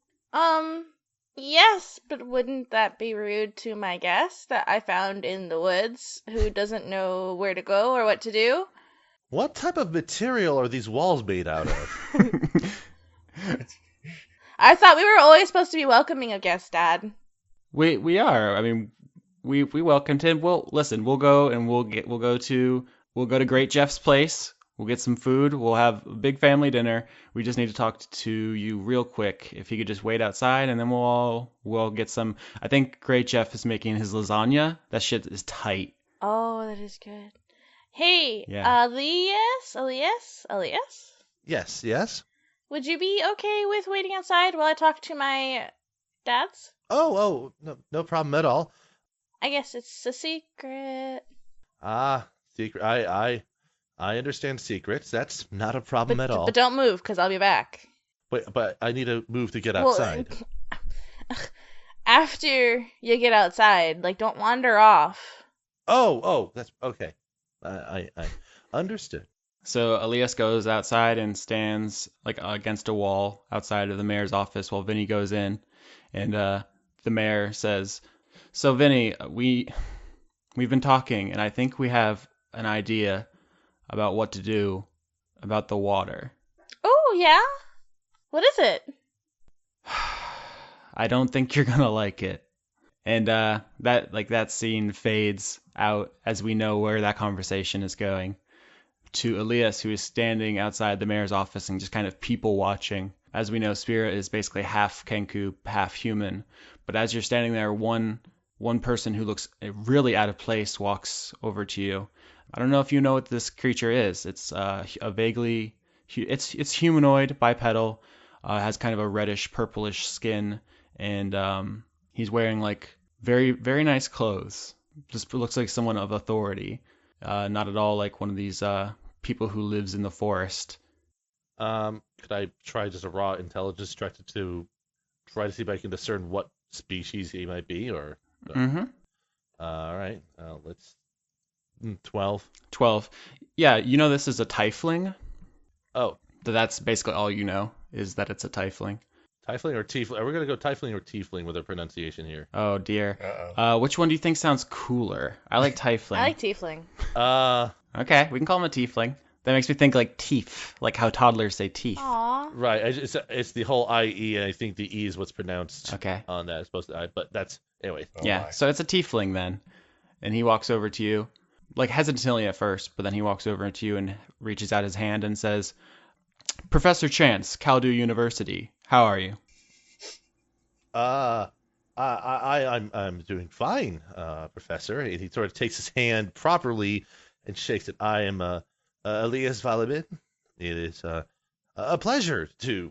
Speaker 5: Yes, but wouldn't that be rude to my guest that I found in the woods who doesn't know where to go or what to do?
Speaker 6: What type of material are these walls made out of?
Speaker 5: I thought we were always supposed to be welcoming a guest, Dad.
Speaker 2: We are. I mean, we welcomed him. Well, listen, we'll go and we'll go to Great Jeff's place. We'll get some food. We'll have a big family dinner. We just need to talk to you real quick. If you could just wait outside, and then we'll get some. I think Great Jeff is making his lasagna. That shit is tight.
Speaker 5: Oh, that is good. Hey,
Speaker 2: Yeah.
Speaker 5: Elias?
Speaker 6: Yes.
Speaker 5: Would you be okay with waiting outside while I talk to my dads?
Speaker 6: Oh, no problem at all.
Speaker 5: I guess it's a secret.
Speaker 6: Secret. I understand secrets. That's not a problem at all.
Speaker 5: But don't move, because I'll be back.
Speaker 6: But I need to move to get outside.
Speaker 5: Well, after you get outside, like, don't wander off.
Speaker 6: Oh, that's okay. I understood.
Speaker 2: So Elias goes outside and stands like against a wall outside of the mayor's office while Vinny goes in, and the mayor says, "So Vinny, we've been talking, and I think we have an idea about what to do about the water."
Speaker 5: Oh, yeah? What is it?
Speaker 2: I don't think you're gonna like it. And that scene fades out as we know where that conversation is going, to Elias, who is standing outside the mayor's office and just kind of people watching. As we know, Spirit is basically half Kenku, half human. But as you're standing there, one person who looks really out of place walks over to you. I don't know if you know what this creature is. It's it's humanoid, bipedal, has kind of a reddish purplish skin, and he's wearing like very, very nice clothes. Just looks like someone of authority. Not at all like one of these people who lives in the forest.
Speaker 6: Could I try just a raw intelligence check to try to see if I can discern what species he might be, or?
Speaker 2: Mm-hmm.
Speaker 6: All right. Let's 12.
Speaker 2: 12. Yeah, you know this is a tiefling.
Speaker 6: Oh,
Speaker 2: That's basically all you know, is that it's a tiefling.
Speaker 6: tiefling or tiefling? Are we gonna go tiefling or tiefling with our pronunciation here?
Speaker 2: Oh dear.
Speaker 3: Uh-oh.
Speaker 2: Which one do you think sounds cooler? I like tiefling.
Speaker 5: I like tiefling.
Speaker 2: Okay, we can call him a tiefling. That makes me think like teeth, like how toddlers say teeth.
Speaker 5: Aw.
Speaker 6: Right. It's the whole IE, and I think the E is what's pronounced
Speaker 2: Okay.
Speaker 6: on that. It's supposed to, but that's anyway.
Speaker 3: Oh
Speaker 2: Yeah,
Speaker 3: my.
Speaker 2: so it's a tiefling then. And he walks over to you, like hesitantly at first, but then he walks over to you and reaches out his hand and says, "Professor Chance, Kaldu University, how are you?"
Speaker 6: I'm doing fine, Professor. And he sort of takes his hand properly and shakes it. I am Elias Valibin. It is a pleasure to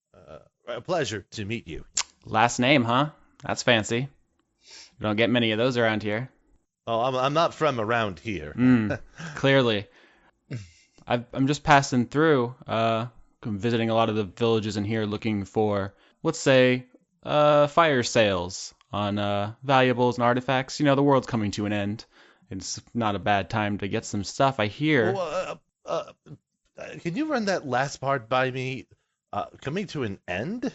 Speaker 6: meet you.
Speaker 2: Last name, huh? That's fancy. We don't get many of those around here.
Speaker 6: Oh, I'm not from around here.
Speaker 2: Clearly. I'm just passing through, visiting a lot of the villages in here looking for, let's say, fire sales on valuables and artifacts. You know, the world's coming to an end. It's not a bad time to get some stuff. I hear.
Speaker 6: Can you run that last part by me? Coming to an end?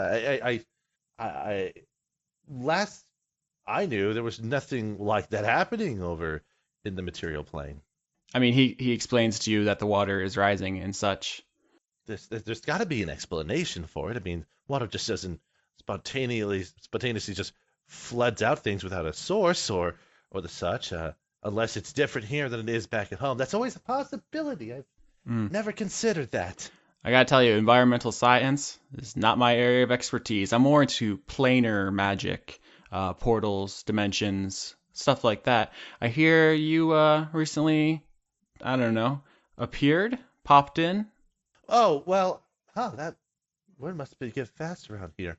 Speaker 6: Last I knew, there was nothing like that happening over in the material plane.
Speaker 2: I mean, he explains to you that the water is rising and such.
Speaker 6: There's got to be an explanation for it. I mean, water just doesn't spontaneously just floods out things without a source or the such. Unless it's different here than it is back at home. That's always a possibility. I've never considered that.
Speaker 2: I gotta tell you, environmental science is not my area of expertise. I'm more into planar magic, portals, dimensions, stuff like that. I hear you recently, I don't know, popped in.
Speaker 6: Oh, well, that word must be get fast around here.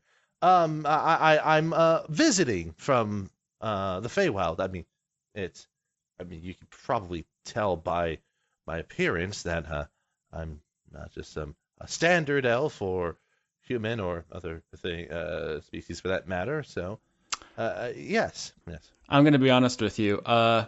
Speaker 6: I'm visiting from the Feywild. I mean, you can probably tell by my appearance that I'm not just a standard elf or human or other species for that matter. So, yes.
Speaker 2: I'm gonna be honest with you.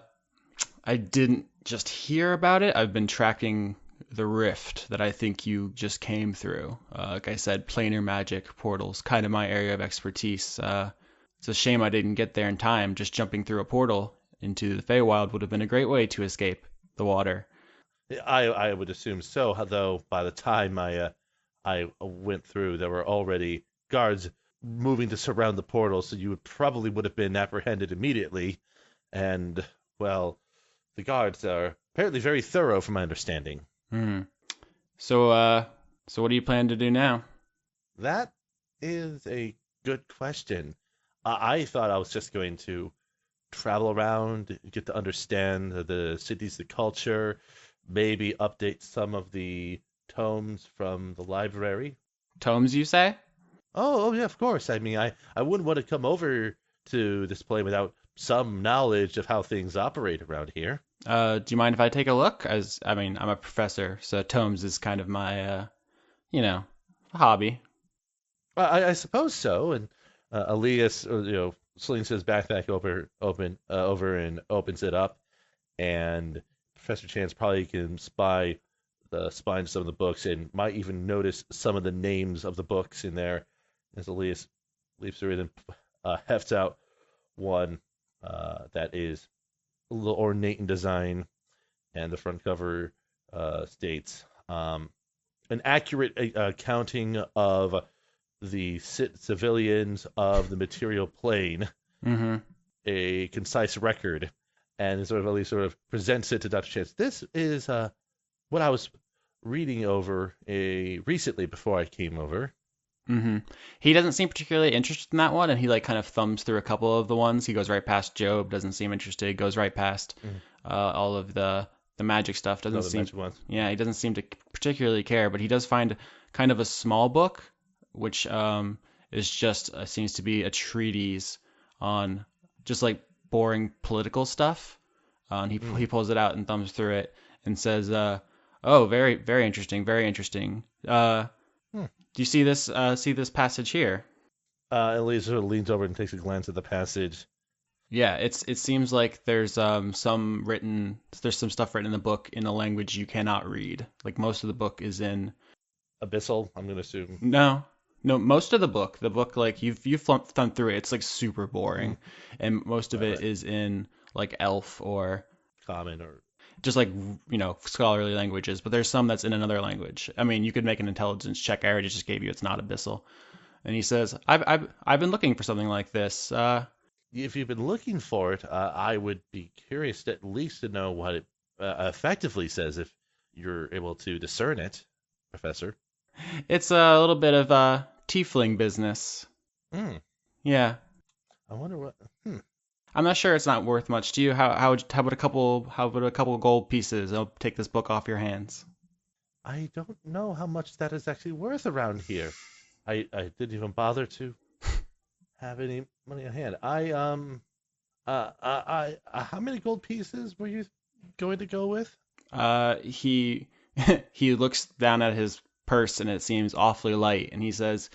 Speaker 2: I didn't just hear about it. I've been tracking the rift that I think you just came through. Like I said, planar magic portals, kind of my area of expertise. It's a shame I didn't get there in time. Just jumping through a portal into the Feywild would have been a great way to escape the water.
Speaker 6: I would assume so, though by the time I went through, there were already guards moving to surround the portal, so you would have been apprehended immediately. And, well, the guards are apparently very thorough, from my understanding.
Speaker 2: So what do you plan to do now?
Speaker 6: That is a good question. I thought I was just going to travel around, get to understand the cities, the culture, maybe update some of the tomes from the library.
Speaker 2: Tomes, you say?
Speaker 6: Oh yeah, of course. I mean, I wouldn't want to come over to this plane without some knowledge of how things operate around here.
Speaker 2: Do you mind if I take a look? I'm a professor, so tomes is kind of my, hobby.
Speaker 6: I suppose so. And Elias, slings his backpack over and opens it up, and Professor Chance probably can spy the spines of some of the books and might even notice some of the names of the books in there as Elias leaps through it and hefts out one that is a little ornate in design, and the front cover states an accurate accounting of the civilians of the material plane, a concise record, and sort of at least sort of presents it to Dr. Chance. This is what I was reading over recently before I came over.
Speaker 2: He doesn't seem particularly interested in that one, and he kind of thumbs through a couple of the ones. He goes right past Job, doesn't seem interested. Goes right past all of the magic stuff. He doesn't seem to particularly care. But he does find kind of a small book, which is just seems to be a treatise on just boring political stuff. And he pulls it out and thumbs through it and says, "Oh, very very interesting, very interesting." Do you see this passage here?
Speaker 6: Elias sort of leans over and takes a glance at the passage.
Speaker 2: Yeah, it seems like there's some stuff written in the book in a language you cannot read. Like most of the book is in
Speaker 6: Abyssal, I'm gonna assume.
Speaker 2: No, most of the book you've thumbed through it. It's super boring, and most of it is in Elf or
Speaker 6: Common or
Speaker 2: just scholarly languages, but there's some that's in another language. I mean, you could make an intelligence check. I already just gave you. It's not Abyssal. And he says, I've been looking for something like this.
Speaker 6: If you've been looking for it, I would be curious at least to know what it effectively says, if you're able to discern it, Professor.
Speaker 2: It's a little bit of tiefling business. Yeah.
Speaker 6: wonder what.
Speaker 2: I'm not sure it's not worth much to you. How about a couple gold pieces? I'll take this book off your hands.
Speaker 6: I don't know how much that is actually worth around here. I didn't even bother to have any money on hand. How many gold pieces were you going to go with?
Speaker 2: He he looks down at his purse and it seems awfully light, and he says,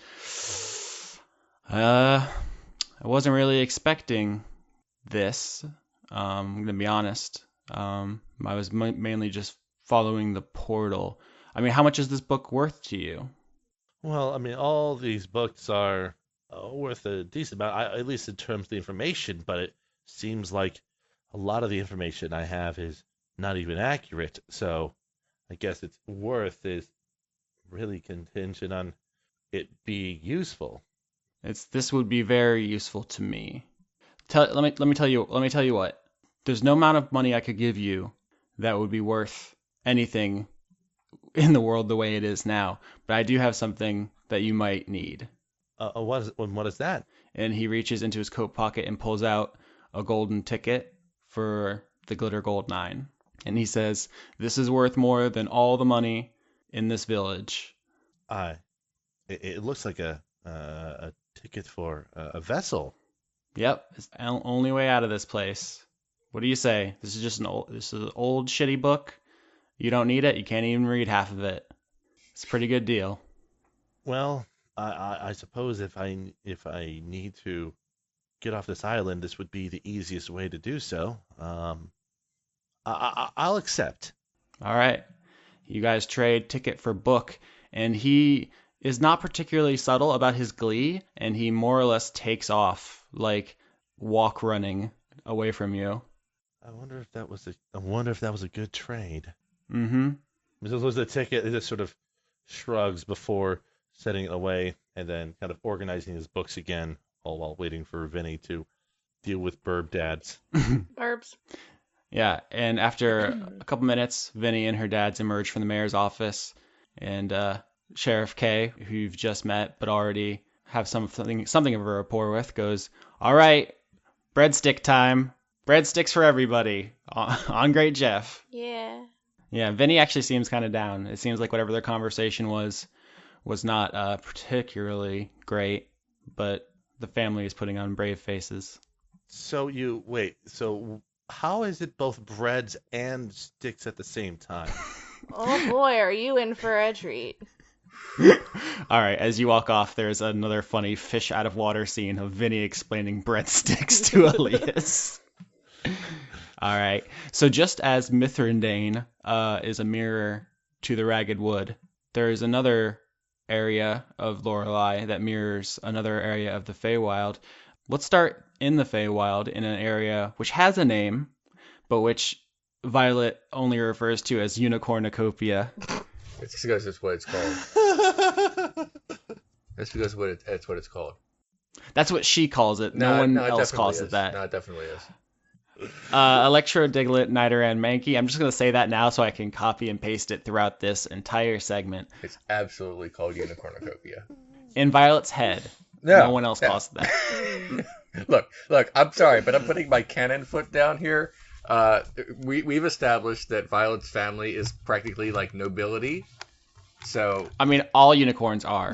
Speaker 2: I wasn't really expecting this. I'm gonna be honest. I was mainly just following the portal. I mean, how much is this book worth to you?
Speaker 6: Well, I mean, all these books are worth a decent amount, at least in terms of the information, but it seems like a lot of the information I have is not even accurate, so I guess its worth is really contingent on it being useful.
Speaker 2: This would be very useful to me. Let me tell you what. There's no amount of money I could give you that would be worth anything in the world the way it is now, but I do have something that you might need.
Speaker 6: What is that?
Speaker 2: And he reaches into his coat pocket and pulls out a golden ticket for the Glitter Gold 9. And he says, "This is worth more than all the money in this village."
Speaker 6: It looks like a ticket for a vessel.
Speaker 2: Yep, it's the only way out of this place. What do you say? This is just this is an old shitty book. You don't need it. You can't even read half of it. It's a pretty good deal.
Speaker 6: Well, I suppose if I need to get off this island, this would be the easiest way to do so. I'll accept.
Speaker 2: All right. You guys trade ticket for book, and he is not particularly subtle about his glee, and he more or less takes off, like walk running away from you.
Speaker 6: I wonder if that was a good trade.
Speaker 2: Mm-hmm.
Speaker 6: This was the ticket. He just sort of shrugs before setting it away, and then kind of organizing his books again, all while waiting for Vinny to deal with Burb Dads.
Speaker 5: Burbs.
Speaker 2: Yeah, and after a couple minutes, Vinny and her dads emerge from the mayor's office, and Sheriff K, who you've just met but already have something of a rapport with, goes, "All right, breadstick time. Breadsticks for everybody. On Great Jeff."
Speaker 5: Yeah.
Speaker 2: Yeah, Vinny actually seems kind of down. It seems like whatever their conversation was not particularly great, but the family is putting on brave faces.
Speaker 6: So how is it both breads and sticks at the same time?
Speaker 5: Oh boy, are you in for a treat.
Speaker 2: All right, as you walk off, there's another funny fish out of water scene of Vinny explaining breadsticks to Elias. All right, so just as Mithrindain is a mirror to the Ragged Wood, there is another area of Lorelei that mirrors another area of the Feywild. Let's start in the Feywild in an area which has a name, but which Violet only refers to as Unicornucopia.
Speaker 3: It's because it's what it's called. That's because it's what it's called.
Speaker 2: That's what she calls it. No one else calls it that.
Speaker 3: No, it definitely is.
Speaker 2: Electro, Diglett, Nidoran, Mankey. I'm just going to say that now so I can copy and paste it throughout this entire segment.
Speaker 3: It's absolutely called Unicornucopia.
Speaker 2: In Violet's head. No one else calls it that.
Speaker 3: Look, I'm sorry, but I'm putting my cannon foot down here. We've established that Violet's family is practically like nobility. So
Speaker 2: I mean, all unicorns are.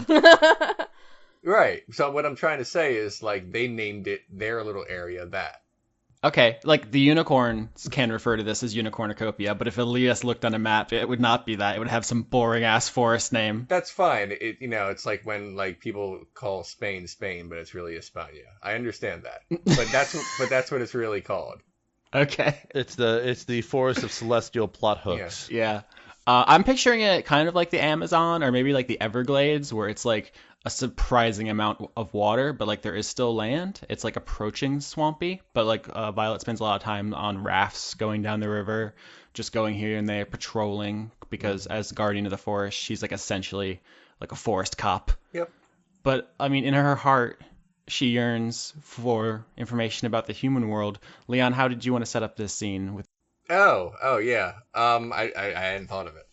Speaker 3: Right. So what I'm trying to say is like they named it their little area that.
Speaker 2: Okay, like the unicorns can refer to this as Unicornucopia, but if Elias looked on a map, it would not be that. It would have some boring ass forest name.
Speaker 3: That's fine. It's like when like people call Spain, but it's really España. I understand that, but that's what it's really called.
Speaker 2: Okay.
Speaker 6: It's the forest of celestial plot hooks.
Speaker 2: Yeah. I'm picturing it kind of like the Amazon or maybe like the Everglades, where it's like a surprising amount of water, but like there is still land. It's like approaching swampy, but like Violet spends a lot of time on rafts going down the river, just going here and there patrolling, because as guardian of the forest, she's like essentially like a forest cop.
Speaker 3: Yep.
Speaker 2: But I mean, in her heart, she yearns for information about the human world. Leon, how did you want to set up this scene with?
Speaker 3: Oh yeah. I hadn't thought of it.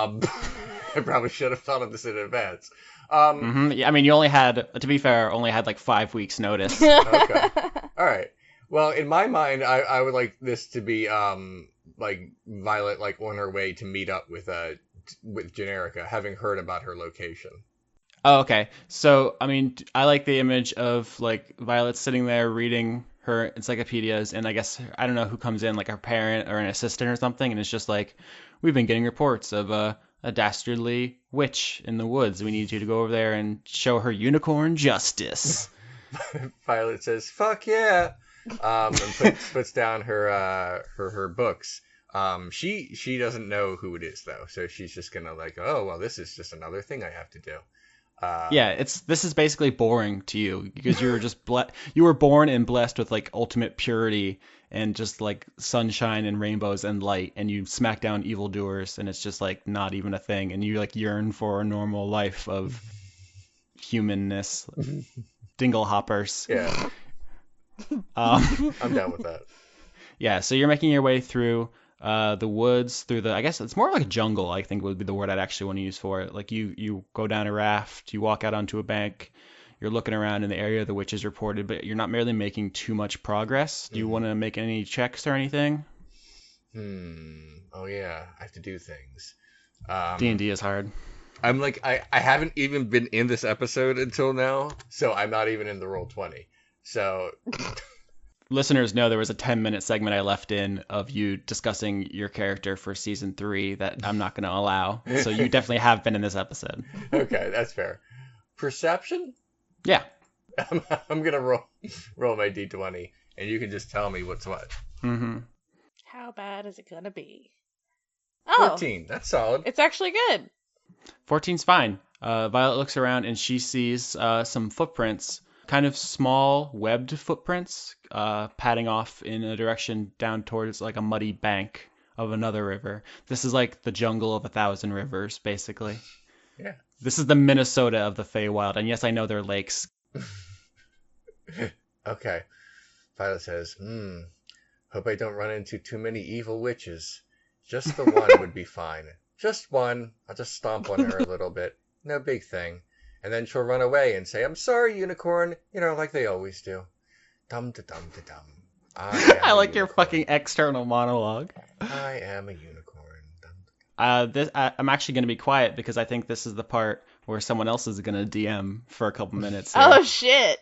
Speaker 3: I probably should have thought of this in advance.
Speaker 2: Yeah, I mean, you only had, to be fair, like 5 weeks notice.
Speaker 3: Okay. All right. Well, in my mind, I would like this to be like Violet like on her way to meet up with Generica, having heard about her location.
Speaker 2: Oh, okay. So, I mean, I like the image of like Violet sitting there reading her encyclopedias, and I guess I don't know who comes in, like her parent or an assistant or something, and it's just like, we've been getting reports of a dastardly witch in the woods. We need you to go over there and show her unicorn justice.
Speaker 3: Violet says, "Fuck yeah," and puts down her books. She doesn't know who it is though, so she's just gonna like, oh well, this is just another thing I have to do.
Speaker 2: Yeah, this is basically boring to you because you were just you were born and blessed with like ultimate purity and just like sunshine and rainbows and light, and you smack down evildoers, and it's just like not even a thing, and you like yearn for a normal life of humanness, dingle hoppers.
Speaker 3: Yeah,
Speaker 2: Um,
Speaker 3: I'm down with that.
Speaker 2: yeah, so you're making your way through the woods, through the, I guess it's more like a jungle, I think would be the word I'd actually want to use for it. Like you go down a raft, you walk out onto a bank, you're looking around in the area the witch is reported, but you're not really making too much progress. Do you want to make any checks or anything?
Speaker 3: Oh yeah, I have to do things.
Speaker 2: D&D is hard.
Speaker 3: I'm like, I haven't even been in this episode until now, so I'm not even in the Roll20. So
Speaker 2: Listeners know there was a 10-minute segment I left in of you discussing your character for season 3 that I'm not going to allow. So you definitely have been in this episode.
Speaker 3: okay, that's fair. Perception?
Speaker 2: Yeah.
Speaker 3: I'm gonna roll my d20, and you can just tell me what's what.
Speaker 2: Mm-hmm.
Speaker 5: How bad is it gonna be? Oh,
Speaker 3: 14. That's solid.
Speaker 5: it's actually good.
Speaker 2: 14's fine. Violet looks around and she sees some footprints, kind of small webbed footprints, padding off in a direction down towards like a muddy bank of another river. This is like the jungle of 1,000 rivers, basically.
Speaker 3: Yeah.
Speaker 2: This is the Minnesota of the Feywild, and yes, I know they're lakes.
Speaker 3: Okay. Violet says, hope I don't run into too many evil witches. Just the one would be fine. Just one. I'll just stomp on her a little bit. No big thing. And then she'll run away and say, I'm sorry, unicorn. You know, like they always do. Dum-da-dum-da-dum.
Speaker 2: I like your fucking external monologue.
Speaker 3: I am a unicorn.
Speaker 2: I'm actually going to be quiet because I think this is the part where someone else is going to DM for a couple minutes here.
Speaker 5: Oh shit.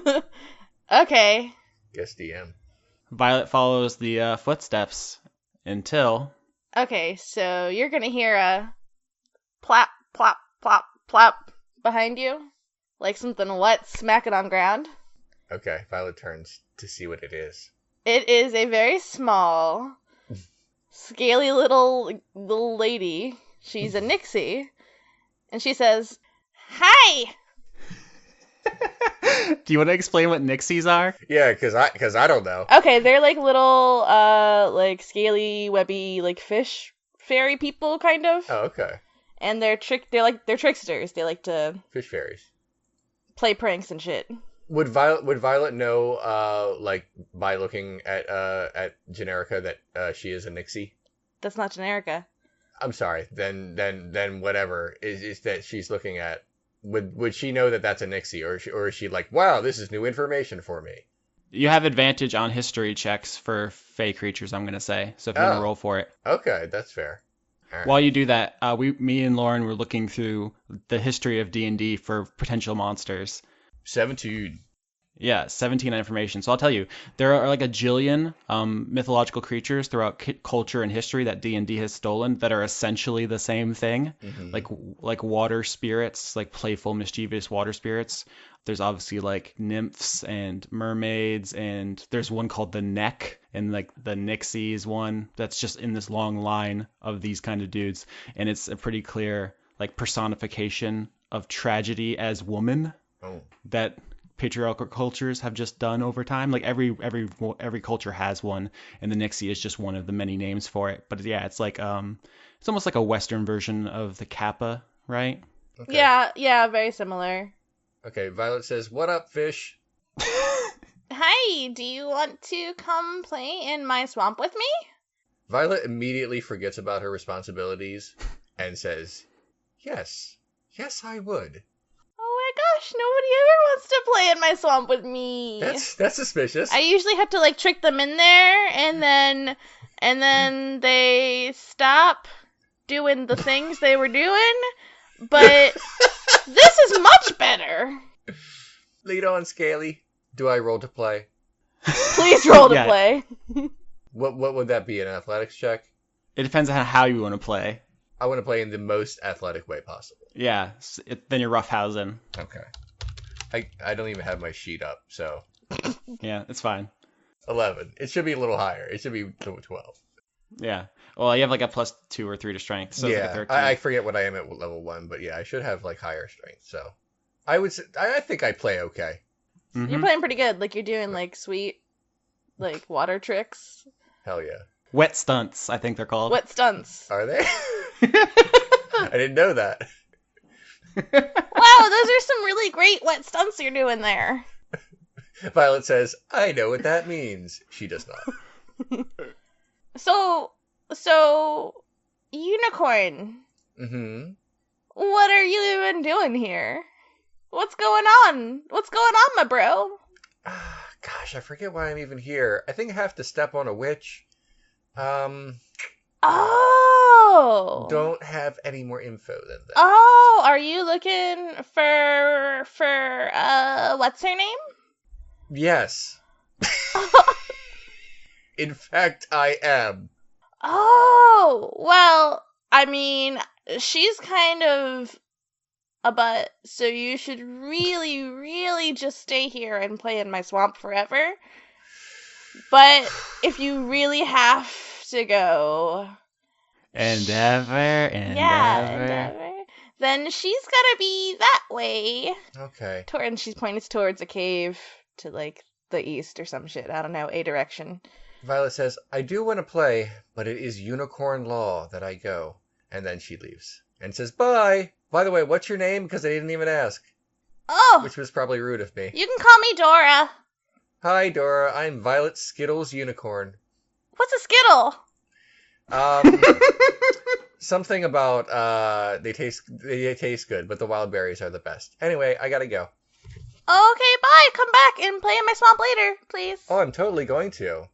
Speaker 5: Okay.
Speaker 3: Guess DM.
Speaker 2: Violet follows the footsteps until...
Speaker 5: Okay, so you're gonna hear a plop, plop, plop, plop behind you. Like something wet smacking on ground.
Speaker 3: Okay, Violet turns to see what it is.
Speaker 5: It is a very small, scaly little lady. She's a Nixie. And she says, Hi!
Speaker 2: Do you want to explain what Nixies are?
Speaker 3: Yeah, cause I don't know.
Speaker 5: Okay, they're like little, like scaly, webby, like fish fairy people, kind of.
Speaker 3: Oh, okay.
Speaker 5: And they're tricksters. They like to
Speaker 3: Fish fairies.
Speaker 5: play pranks and shit.
Speaker 3: Would Violet know, like by looking at Generica that she is a Nixie?
Speaker 5: That's not Generica.
Speaker 3: I'm sorry. Then whatever is that she's looking at. Would she know that that's a Nixie, or is she like, wow, this is new information for me?
Speaker 2: You have advantage on history checks for fey creatures, I'm going to say. So if you want to roll for it.
Speaker 3: Okay, that's fair. All right.
Speaker 2: While you do that, me and Lauren were looking through the history of D&D for potential monsters.
Speaker 3: 17.
Speaker 2: Yeah, 17 information. So I'll tell you, there are like a jillion mythological creatures throughout culture and history that D&D has stolen that are essentially the same thing.
Speaker 3: Mm-hmm.
Speaker 2: Like water spirits, like playful, mischievous water spirits. There's obviously like nymphs and mermaids, and there's one called the Neck, and like the Nixies one that's just in this long line of these kind of dudes. And it's a pretty clear like personification of tragedy as woman that patriarchal cultures have just done over time. Like every culture has one, and the Nixie is just one of the many names for it. But yeah, it's like it's almost like a Western version of the Kappa, right?
Speaker 3: Okay.
Speaker 5: Yeah, very similar.
Speaker 3: Okay, Violet says, what up, fish?
Speaker 5: Hi, do you want to come play in my swamp with me?
Speaker 3: Violet immediately forgets about her responsibilities and says, yes, I would.
Speaker 5: Oh my gosh, nobody ever wants to play in my swamp with me.
Speaker 3: That's suspicious.
Speaker 5: I usually have to like trick them in there, and then they stop doing the things they were doing. But this is much better.
Speaker 3: Lead on, Scaly. Do I roll to play?
Speaker 5: Please roll to play.
Speaker 3: What would that be? An athletics check?
Speaker 2: It depends on how you want to play.
Speaker 3: I want to play in the most athletic way possible.
Speaker 2: Yeah, then you're roughhousing.
Speaker 3: Okay. I don't even have my sheet up, so.
Speaker 2: Yeah, it's fine.
Speaker 3: 11. It should be a little higher. It should be 12.
Speaker 2: Yeah. Well, you have like a +2 or 3 to strength, so
Speaker 3: yeah,
Speaker 2: it's like a 13.
Speaker 3: I forget what I am at level 1, but yeah, I should have like higher strength. So I would say, I think I play okay.
Speaker 2: Mhm.
Speaker 5: You're playing pretty good. Like, you're doing like sweet, like water tricks.
Speaker 3: Hell yeah.
Speaker 2: Wet stunts, I think they're called.
Speaker 5: Wet stunts.
Speaker 3: Are they? I didn't know that.
Speaker 5: Wow, those are some really great wet stunts you're doing there.
Speaker 3: Violet says, I know what that means. She does not.
Speaker 5: So, Unicorn,
Speaker 3: Mm-hmm.
Speaker 5: what are you even doing here? What's going on? What's going on, my bro?
Speaker 3: Gosh, I forget why I'm even here. I think I have to step on a witch.
Speaker 5: Oh.
Speaker 3: Don't have any more info than that.
Speaker 5: Oh, are you looking for what's her name?
Speaker 3: Yes. In fact, I am.
Speaker 5: Oh, well, I mean, she's kind of a butt, so you should really, really just stay here and play in my swamp forever. But if you really have to go,
Speaker 2: Endeavor,
Speaker 5: then she's gotta be that way.
Speaker 3: Okay.
Speaker 5: And she's pointing towards a cave to, like, the east or some shit. I don't know, a direction.
Speaker 3: Violet says, I do want to play, but it is unicorn law that I go. And then she leaves. And says, bye! By the way, what's your name? Because I didn't even ask.
Speaker 5: Oh!
Speaker 3: Which was probably rude of me.
Speaker 5: You can call me Dora.
Speaker 3: Hi, Dora. I'm Violet Skittles Unicorn.
Speaker 5: What's a Skittle?
Speaker 3: Something about, they taste good, but the wild berries are the best. Anyway, I gotta go.
Speaker 5: Okay, bye. Come back and play in my swamp later, please.
Speaker 3: Oh, I'm totally going to.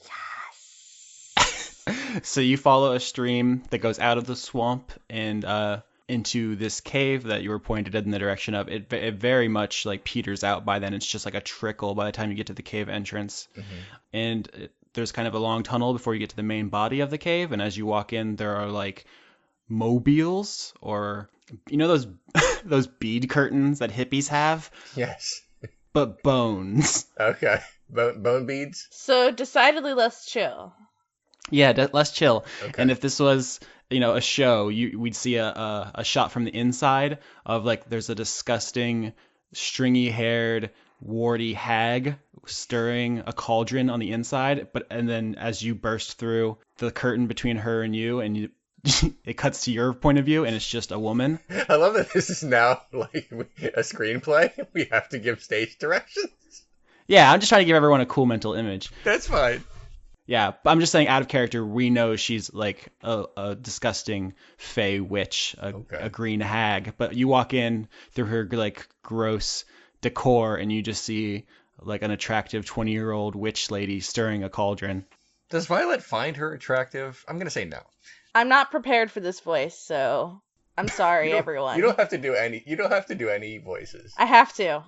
Speaker 2: So you follow a stream that goes out of the swamp and into this cave that you were pointed in the direction of. It very much like peters out by then. It's just like a trickle by the time you get to the cave entrance.
Speaker 3: Mm-hmm.
Speaker 2: And there's kind of a long tunnel before you get to the main body of the cave. And as you walk in, there are like mobiles, or you know those those bead curtains that hippies have,
Speaker 3: Yes.
Speaker 2: but bones.
Speaker 3: Okay. Bone beads?
Speaker 5: So, decidedly less chill.
Speaker 2: Yeah, less chill.
Speaker 3: Okay.
Speaker 2: And if this was, a show, we'd see a shot from the inside of like there's a disgusting, stringy-haired, warty hag stirring a cauldron on the inside. And then as you burst through the curtain between her and you it cuts to your point of view, and it's just a woman.
Speaker 3: I love that this is now like a screenplay. We have to give stage directions.
Speaker 2: Yeah, I'm just trying to give everyone a cool mental image.
Speaker 3: That's fine.
Speaker 2: Yeah, but I'm just saying, out of character, we know she's like a disgusting fey witch, a green hag. But you walk in through her like gross decor, and you just see like an attractive 20-year-old witch lady stirring a cauldron.
Speaker 3: Does Violet find her attractive? I'm gonna say no.
Speaker 5: I'm not prepared for this voice, so I'm sorry, everyone.
Speaker 3: You don't have to do any. You don't have to do any voices.
Speaker 5: I have to.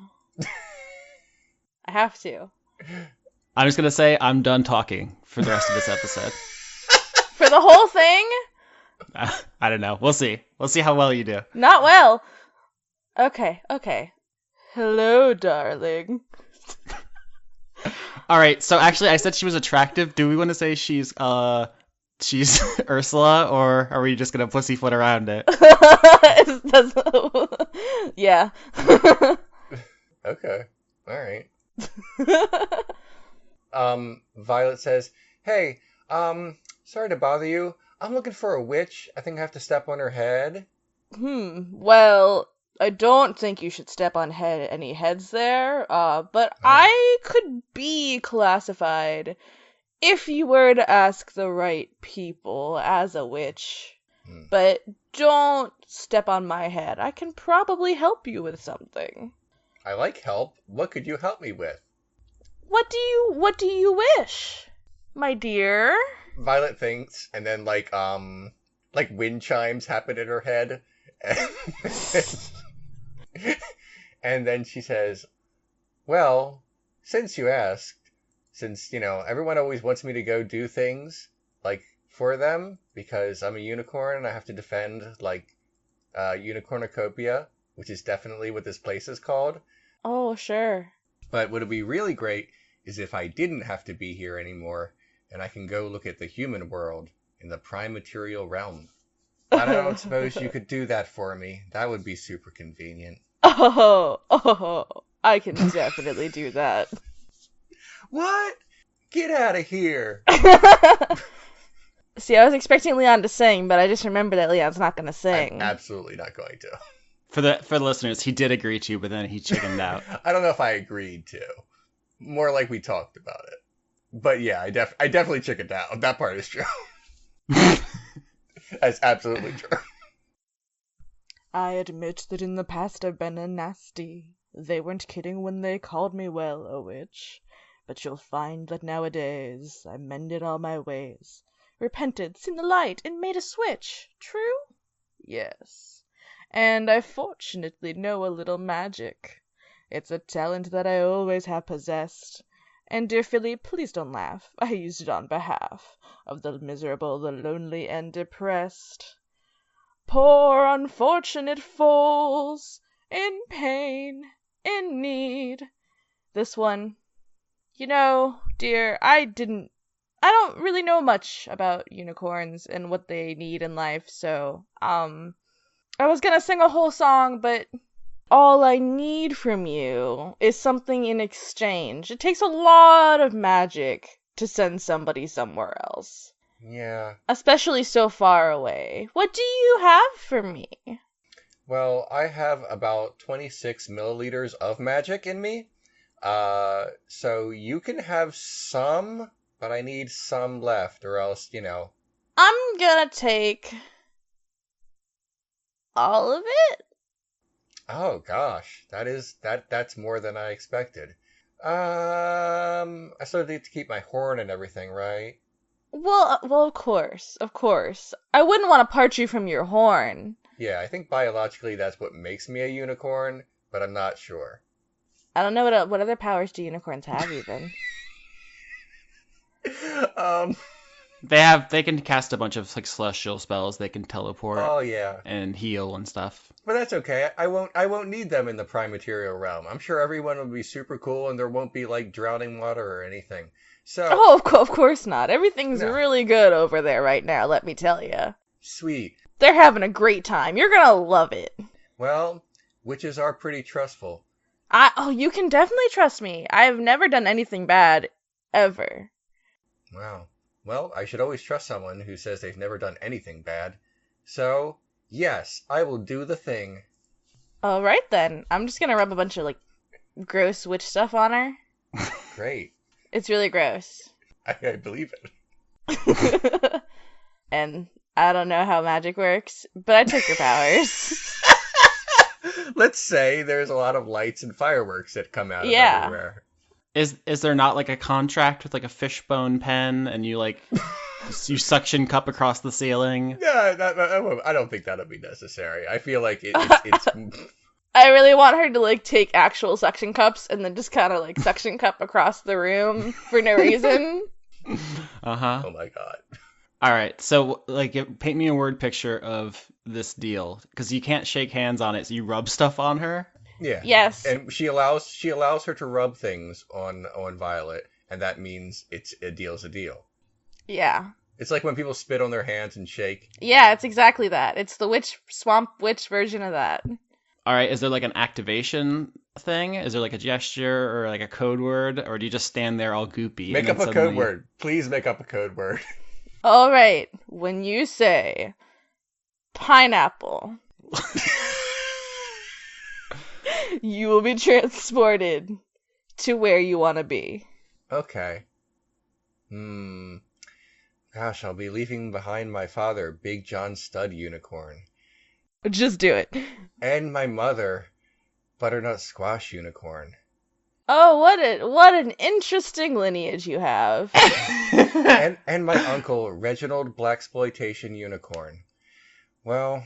Speaker 5: I have to.
Speaker 2: I'm just gonna say I'm done talking for the rest of this episode.
Speaker 5: For the whole thing?
Speaker 2: I don't know. We'll see. We'll see how well you do.
Speaker 5: Not well. Okay. Hello, darling.
Speaker 2: All right. So actually, I said she was attractive. Do we want to say she's Ursula, or are we just gonna pussyfoot around it?
Speaker 5: Yeah.
Speaker 3: Okay. All right. Violet says, "Hey, sorry to bother you. I'm looking for a witch. I think I have to step on her head."
Speaker 5: Well, I don't think you should step on any heads there. But I could be classified if you were to ask the right people as a witch. But don't step on my head. I can probably help you with something.
Speaker 3: I like help. What could you help me with?
Speaker 5: What do you wish, my dear?
Speaker 3: Violet thinks, and then like wind chimes happen in her head, and then she says, "Well, since you asked, since everyone always wants me to go do things like for them because I'm a unicorn and I have to defend like Unicornucopia, which is definitely what this place is called.
Speaker 5: Oh, sure.
Speaker 3: But what would be really great is if I didn't have to be here anymore." And I can go look at the human world in the prime material realm. I don't suppose you could do that for me. That would be super convenient.
Speaker 5: Oh, I can definitely do that.
Speaker 3: What? Get out of here.
Speaker 5: See, I was expecting Leon to sing, but I just remembered that Leon's not going to sing.
Speaker 3: I'm absolutely not going to.
Speaker 2: For the listeners, he did agree to, but then he chickened out.
Speaker 3: I don't know if I agreed to. More like we talked about it. But yeah, I definitely chickened out. That part is true. That's absolutely true.
Speaker 5: I admit that in the past I've been a nasty. They weren't kidding when they called me, well, a witch. But you'll find that nowadays I mended all my ways, repented, seen the light, and made a switch. True? Yes. And I fortunately know a little magic. It's a talent that I always have possessed. And, dear Philly, please don't laugh. I used it on behalf of the miserable, the lonely, and depressed. Poor unfortunate fools, in pain, in need. This one, dear, I don't really know much about unicorns and what they need in life, so, I was gonna sing a whole song, but all I need from you is something in exchange. It takes a lot of magic to send somebody somewhere else.
Speaker 3: Yeah.
Speaker 5: Especially so far away. What do you have for me?
Speaker 3: Well, I have about 26 milliliters of magic in me. So you can have some, but I need some left, or else,
Speaker 5: I'm gonna take all of it.
Speaker 3: Oh gosh, that's more than I expected. I still need to keep my horn and everything, right?
Speaker 5: Well, of course. I wouldn't want to part you from your horn.
Speaker 3: Yeah, I think biologically that's what makes me a unicorn, but I'm not sure.
Speaker 5: I don't know what other powers do unicorns have even.
Speaker 2: They can cast a bunch of like celestial spells. They can teleport.
Speaker 3: Oh yeah.
Speaker 2: And heal and stuff.
Speaker 3: But that's okay. I won't need them in the prime material realm. I'm sure everyone will be super cool and there won't be like drowning water or anything. So
Speaker 5: Oh, of course not. Everything's really good over there right now, let me tell you.
Speaker 3: Sweet.
Speaker 5: They're having a great time. You're gonna love it.
Speaker 3: Well, witches are pretty trustful.
Speaker 5: You can definitely trust me. I've never done anything bad, ever.
Speaker 3: Wow. Well, I should always trust someone who says they've never done anything bad. So, yes, I will do the thing.
Speaker 5: Alright then. I'm just gonna rub a bunch of, gross witch stuff on her.
Speaker 3: Great.
Speaker 5: It's really gross.
Speaker 3: I believe it.
Speaker 5: And I don't know how magic works, but I took your powers.
Speaker 3: Let's say there's a lot of lights and fireworks that come out of everywhere.
Speaker 2: Is there not like a contract with like a fishbone pen and you you suction cup across the ceiling?
Speaker 3: No, I don't think that'll be necessary. I feel like it's
Speaker 5: I really want her to take actual suction cups and then just kind of suction cup across the room for no reason.
Speaker 2: Uh-huh.
Speaker 3: Oh my god.
Speaker 2: All right, so paint me a word picture of this deal because you can't shake hands on it, so you rub stuff on her.
Speaker 3: Yeah.
Speaker 5: Yes.
Speaker 3: And she allows her to rub things on Violet, and that means a deal's a deal.
Speaker 5: Yeah.
Speaker 3: It's like when people spit on their hands and shake.
Speaker 5: Yeah, it's exactly that. It's the swamp witch version of that.
Speaker 2: All right, is there an activation thing? Is there a gesture or a code word, or do you just stand there all goopy?
Speaker 3: Make up a code word. Please make up a code word.
Speaker 5: All right, when you say pineapple, you will be transported to where you want to be.
Speaker 3: Okay. Gosh, I'll be leaving behind my father, Big John Stud Unicorn.
Speaker 5: Just do it.
Speaker 3: And my mother, butternut squash unicorn.
Speaker 5: Oh, what an interesting lineage you have.
Speaker 3: And my uncle, Reginald Blaxploitation Unicorn. Well,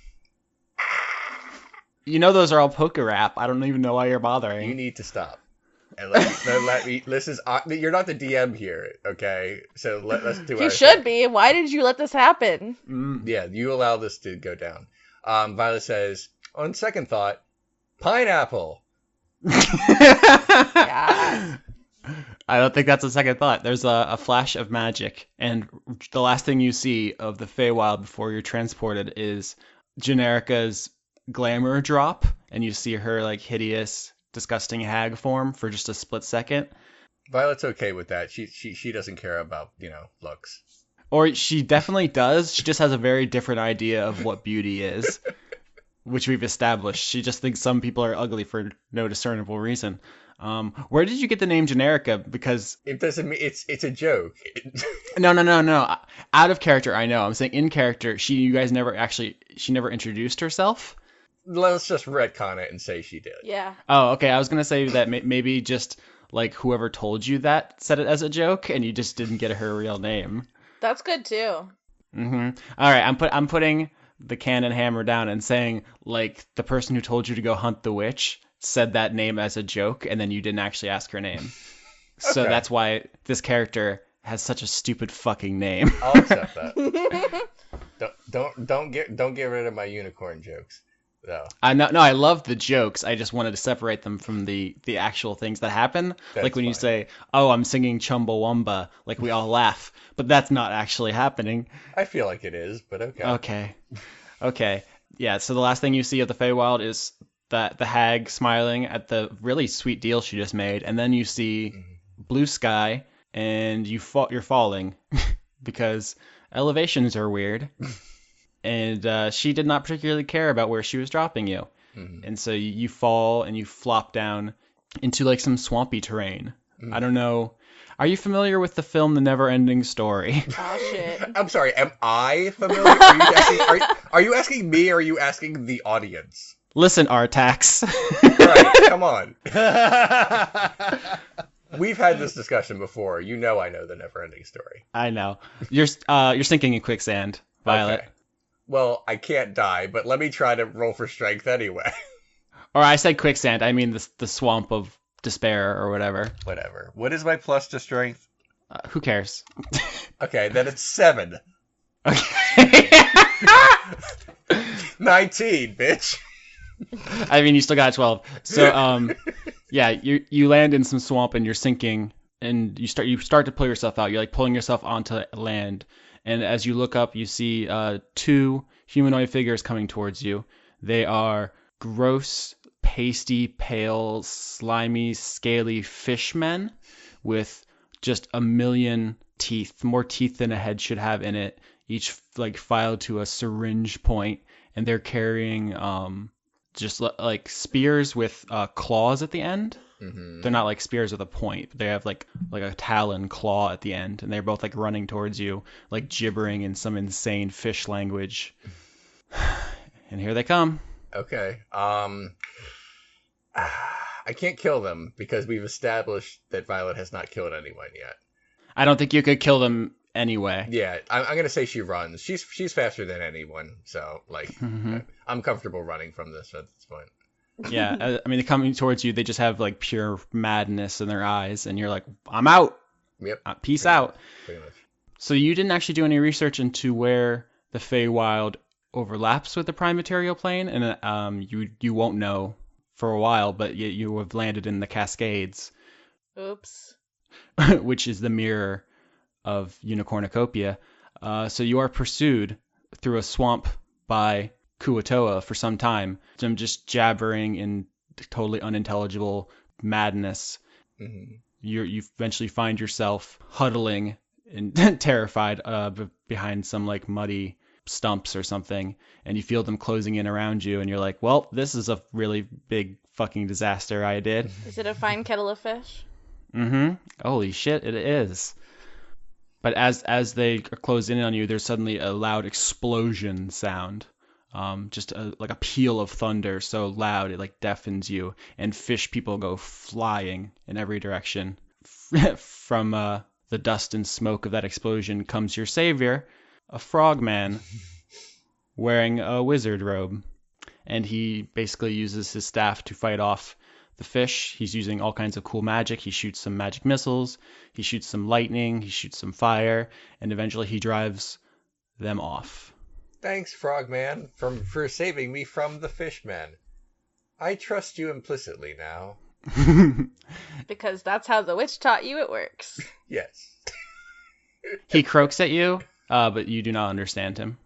Speaker 2: You know those are all poker rap. I don't even know why you're bothering.
Speaker 3: you need to stop. And let me. This is you're not the DM here, okay? So let's do.
Speaker 5: You
Speaker 3: our
Speaker 5: should
Speaker 3: thing.
Speaker 5: be. Why did you let this happen?
Speaker 3: Yeah, you allow this to go down. Violet says, on second thought, pineapple.
Speaker 5: Yeah.
Speaker 2: I don't think that's a second thought. There's a flash of magic, and the last thing you see of the Feywild before you're transported is Generica's glamour drop, and you see her like hideous, disgusting hag form for just a split second.
Speaker 3: Violet's okay with that. She doesn't care about looks.
Speaker 2: Or she definitely does. She just has a very different idea of what beauty is, which we've established. She just thinks some people are ugly for no discernible reason. Where did you get the name Generica? Because
Speaker 3: It doesn't mean it's a joke.
Speaker 2: no. Out of character, I know. I'm saying in character, she never introduced herself.
Speaker 3: Let's just retcon it and say she did.
Speaker 5: Yeah.
Speaker 2: Oh, okay. I was gonna say that maybe just like whoever told you that said it as a joke, and you just didn't get her real name.
Speaker 5: That's good too.
Speaker 2: Mm-hmm. All right, I'm putting the cannon hammer down and saying like the person who told you to go hunt the witch said that name as a joke, and then you didn't actually ask her name. So
Speaker 3: Okay.
Speaker 2: that's why this character has such a stupid fucking name.
Speaker 3: I'll accept that. Don't get rid of my unicorn jokes, though.
Speaker 2: I love the jokes. I just wanted to separate them from the actual things that happen.
Speaker 3: That's
Speaker 2: like when you
Speaker 3: fine.
Speaker 2: say, "Oh, I'm singing Chumbawamba," like we all laugh, but that's not actually happening.
Speaker 3: I feel like it is, but okay.
Speaker 2: Okay. Yeah. So the last thing you see of the Feywild is that the hag smiling at the really sweet deal she just made, and then you see blue sky, and you're falling because elevations are weird. And she did not particularly care about where she was dropping you.
Speaker 3: Mhm.
Speaker 2: And so you fall and you flop down into like some swampy terrain. I don't know. Are you familiar with the film The Never Ending Story?
Speaker 5: Oh shit.
Speaker 3: I'm sorry. Am I familiar? Are you asking me, or are you asking the audience?
Speaker 2: Listen, Artax.
Speaker 3: Right, come on. We've had this discussion before. You know I know the never-ending story.
Speaker 2: I know. You're sinking in quicksand, Violet.
Speaker 3: Okay. Well, I can't die, but let me try to roll for strength anyway.
Speaker 2: Or I said quicksand. I mean the swamp of despair or whatever.
Speaker 3: Whatever. What is my plus to strength?
Speaker 2: Who cares?
Speaker 3: Okay, then it's 7.
Speaker 2: Okay.
Speaker 3: 19, bitch.
Speaker 2: I mean, you still got 12. So, yeah, you land in some swamp and you're sinking, and you start to pull yourself out. You're like pulling yourself onto land, and as you look up, you see 2 humanoid figures coming towards you. They are gross, pasty, pale, slimy, scaly fishmen with just a million teeth, more teeth than a head should have in it, each like filed to a syringe point, and they're carrying just like spears with claws at the end.
Speaker 3: Mm-hmm.
Speaker 2: They're not like spears with a point. They have like a talon claw at the end, and they're both like running towards you, like gibbering in some insane fish language. And here they come.
Speaker 3: Okay. I can't kill them because we've established that Violet has not killed anyone yet.
Speaker 2: I don't think you could kill them anyway.
Speaker 3: Yeah, I'm gonna say she runs. She's faster than anyone, so like I'm comfortable running from this at this point.
Speaker 2: Yeah, I mean, they're coming towards you. They just have like pure madness in their eyes, and you're like, I'm out.
Speaker 3: Yep.
Speaker 2: Peace out.
Speaker 3: Pretty much.
Speaker 2: So you didn't actually do any research into where the Feywild overlaps with the Prime Material Plane, and you won't know for a while, but you have landed in the Cascades,
Speaker 5: Oops.
Speaker 2: which is the mirror of Unicornucopia. So you are pursued through a swamp by Kuatoa for some time. Them just jabbering in totally unintelligible madness.
Speaker 3: Mm-hmm.
Speaker 2: You eventually find yourself huddling and terrified behind some like muddy stumps or something, and you feel them closing in around you, and you're like, well, this is a really big fucking disaster I did.
Speaker 5: Is it a fine kettle of fish?
Speaker 2: Mm-hmm. Holy shit, it is. But as they close in on you, there's suddenly a loud explosion sound. just like a peal of thunder so loud it like deafens you, and fish people go flying in every direction. From the dust and smoke of that explosion comes your savior, a frogman wearing a wizard robe, and he basically uses his staff to fight off the fish. He's using all kinds of cool magic. He shoots some magic missiles, he shoots some lightning, he shoots some fire, and eventually he drives them off.
Speaker 3: Thanks, Frogman, for saving me from the Fishman. I trust you implicitly now.
Speaker 5: Because that's how the witch taught you it works.
Speaker 3: Yes.
Speaker 2: He croaks at you, but you do not understand him.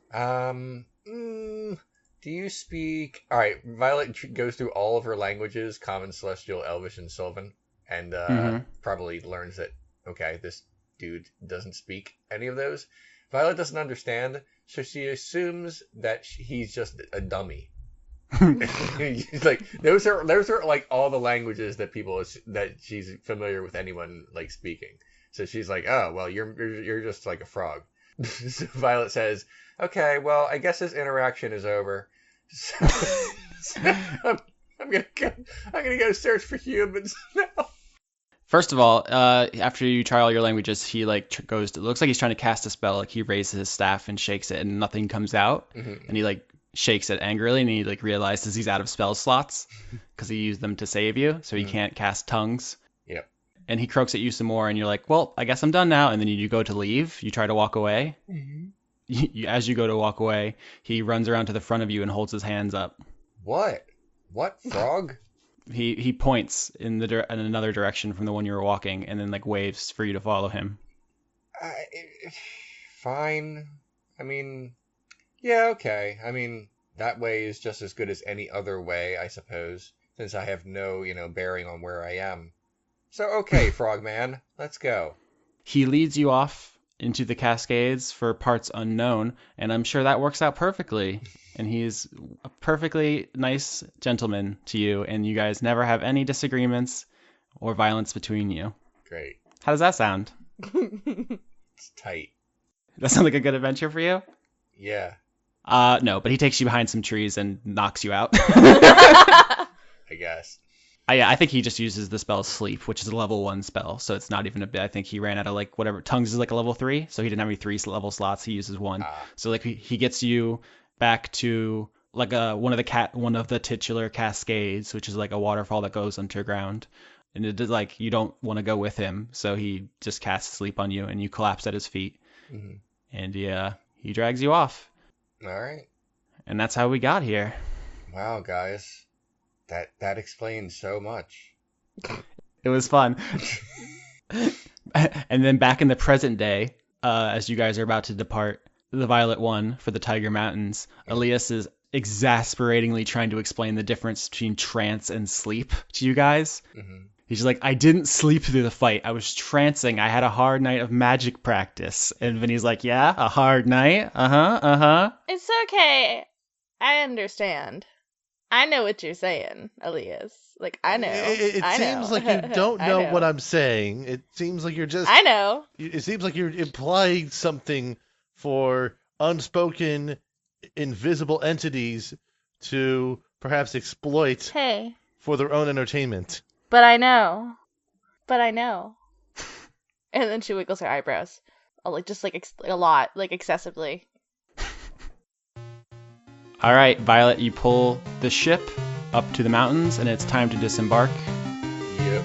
Speaker 3: Do you speak... Alright, Violet goes through all of her languages, Common, Celestial, Elvish, and Sylvan, and probably learns that, okay, this dude doesn't speak any of those. Violet doesn't understand, so she assumes that he's just a dummy. Like those are like all the languages that that she's familiar with anyone like speaking. So she's like, oh well, you're just like a frog. So Violet says, okay, well, I guess this interaction is over. So I'm gonna go search for humans now.
Speaker 2: First of all, after you try all your languages, he like goes. It looks like he's trying to cast a spell. Like he raises his staff and shakes it, and nothing comes out. And he like shakes it angrily, and he like realizes he's out of spell slots because he used them to save you, so he can't cast tongues.
Speaker 3: Yep.
Speaker 2: And he croaks at you some more, and you're like, well, I guess I'm done now. And then you go to leave. You try to walk away. As you go to walk away, he runs around to the front of you and holds his hands up.
Speaker 3: What frog?
Speaker 2: He points in another direction from the one you were walking, and then like waves for you to follow him.
Speaker 3: Fine. I mean, yeah, okay. I mean, that way is just as good as any other way, I suppose, since I have no, bearing on where I am. So, okay, Frogman, let's go.
Speaker 2: He leads you off into the Cascades for parts unknown, and I'm sure that works out perfectly. And he's a perfectly nice gentleman to you, and you guys never have any disagreements or violence between you.
Speaker 3: Great.
Speaker 2: How does that sound?
Speaker 3: It's tight.
Speaker 2: That sounds like a good adventure for you?
Speaker 3: Yeah.
Speaker 2: No, but he takes you behind some trees and knocks you out.
Speaker 3: I guess.
Speaker 2: I think he just uses the spell Sleep, which is a level 1 spell, so it's not even a bit. I think he ran out of like whatever. Tongues is like a level 3, so he didn't have any 3 level slots. He uses 1. So like he gets you back to like one of the titular cascades, which is like a waterfall that goes underground. And it is like you don't want to go with him, so he just casts Sleep on you, and you collapse at his feet. And he drags you off.
Speaker 3: All right.
Speaker 2: And that's how we got here.
Speaker 3: Wow, guys. That explains so much.
Speaker 2: It was fun. And then back in the present day, as you guys are about to depart the Violet One for the Tiger Mountains, Elias is exasperatingly trying to explain the difference between trance and sleep to you guys. He's like, I didn't sleep through the fight. I was trancing. I had a hard night of magic practice. And Vinny's like, yeah, a hard night?
Speaker 5: It's okay. I understand. I know what you're saying, Elias. Like, I know.
Speaker 6: It
Speaker 5: I
Speaker 6: seems
Speaker 5: know.
Speaker 6: like you don't know
Speaker 5: know
Speaker 6: what I'm saying. It seems like you're just...
Speaker 5: I know.
Speaker 6: It seems like you're implying something for unspoken, invisible entities to perhaps exploit
Speaker 5: Hey.
Speaker 6: for their own entertainment.
Speaker 5: But I know. And then she wiggles her eyebrows. Oh, like, just, like, a lot. Like, excessively.
Speaker 2: All right, Violet, you pull the ship up to the mountains, and it's time to disembark.
Speaker 3: Yep.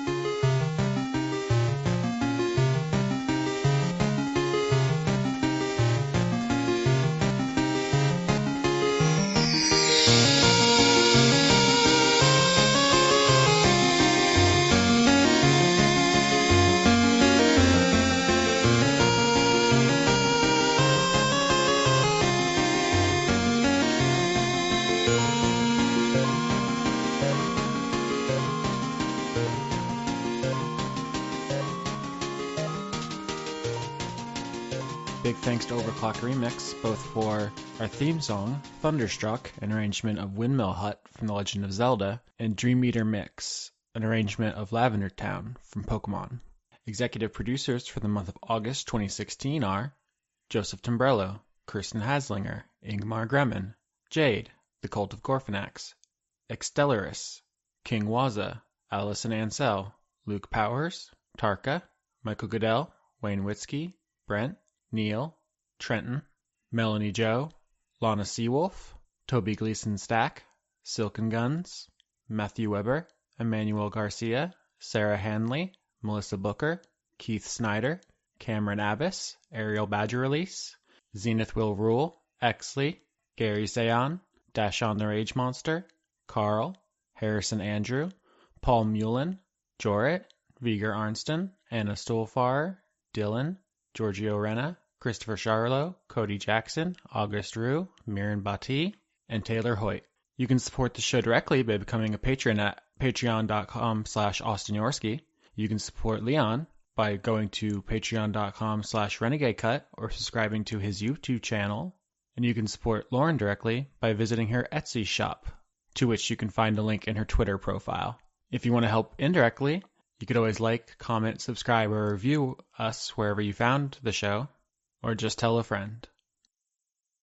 Speaker 2: Big thanks to Overclock Remix, both for our theme song, Thunderstruck, an arrangement of Windmill Hut from The Legend of Zelda, and Dream Meter Mix, an arrangement of Lavender Town from Pokemon. Executive producers for the month of August 2016 are Joseph Tombrello, Kirsten Haslinger, Ingmar Gremmen, Jade, The Cult of Gorfanax, Extellaris, King Waza, Allison Ansell, Luke Powers, Tarka, Michael Goodell, Wayne Witzke, Brent, Neil, Trenton, Melanie Joe, Lana Seawolf, Toby Gleason Stack, Silken Guns, Matthew Weber, Emmanuel Garcia, Sarah Hanley, Melissa Booker, Keith Snyder, Cameron Abbas, Ariel Badger Release, Zenith Will Rule, Exley, Gary Zayon, Dashon the Rage Monster, Carl, Harrison Andrew, Paul Mullen, Jorit, Viger Arnston, Anna Stolfarer, Dylan, Giorgio Renna, Christopher Charlo, Cody Jackson, August Rue, Mirren Bati, and Taylor Hoyt. You can support the show directly by becoming a patron at patreon.com/AustinYorski. You can support Leon by going to patreon.com/RenegadeCut or subscribing to his YouTube channel. And you can support Lauren directly by visiting her Etsy shop, to which you can find a link in her Twitter profile. If you want to help indirectly, you could always like, comment, subscribe, or review us wherever you found the show, or just tell a friend.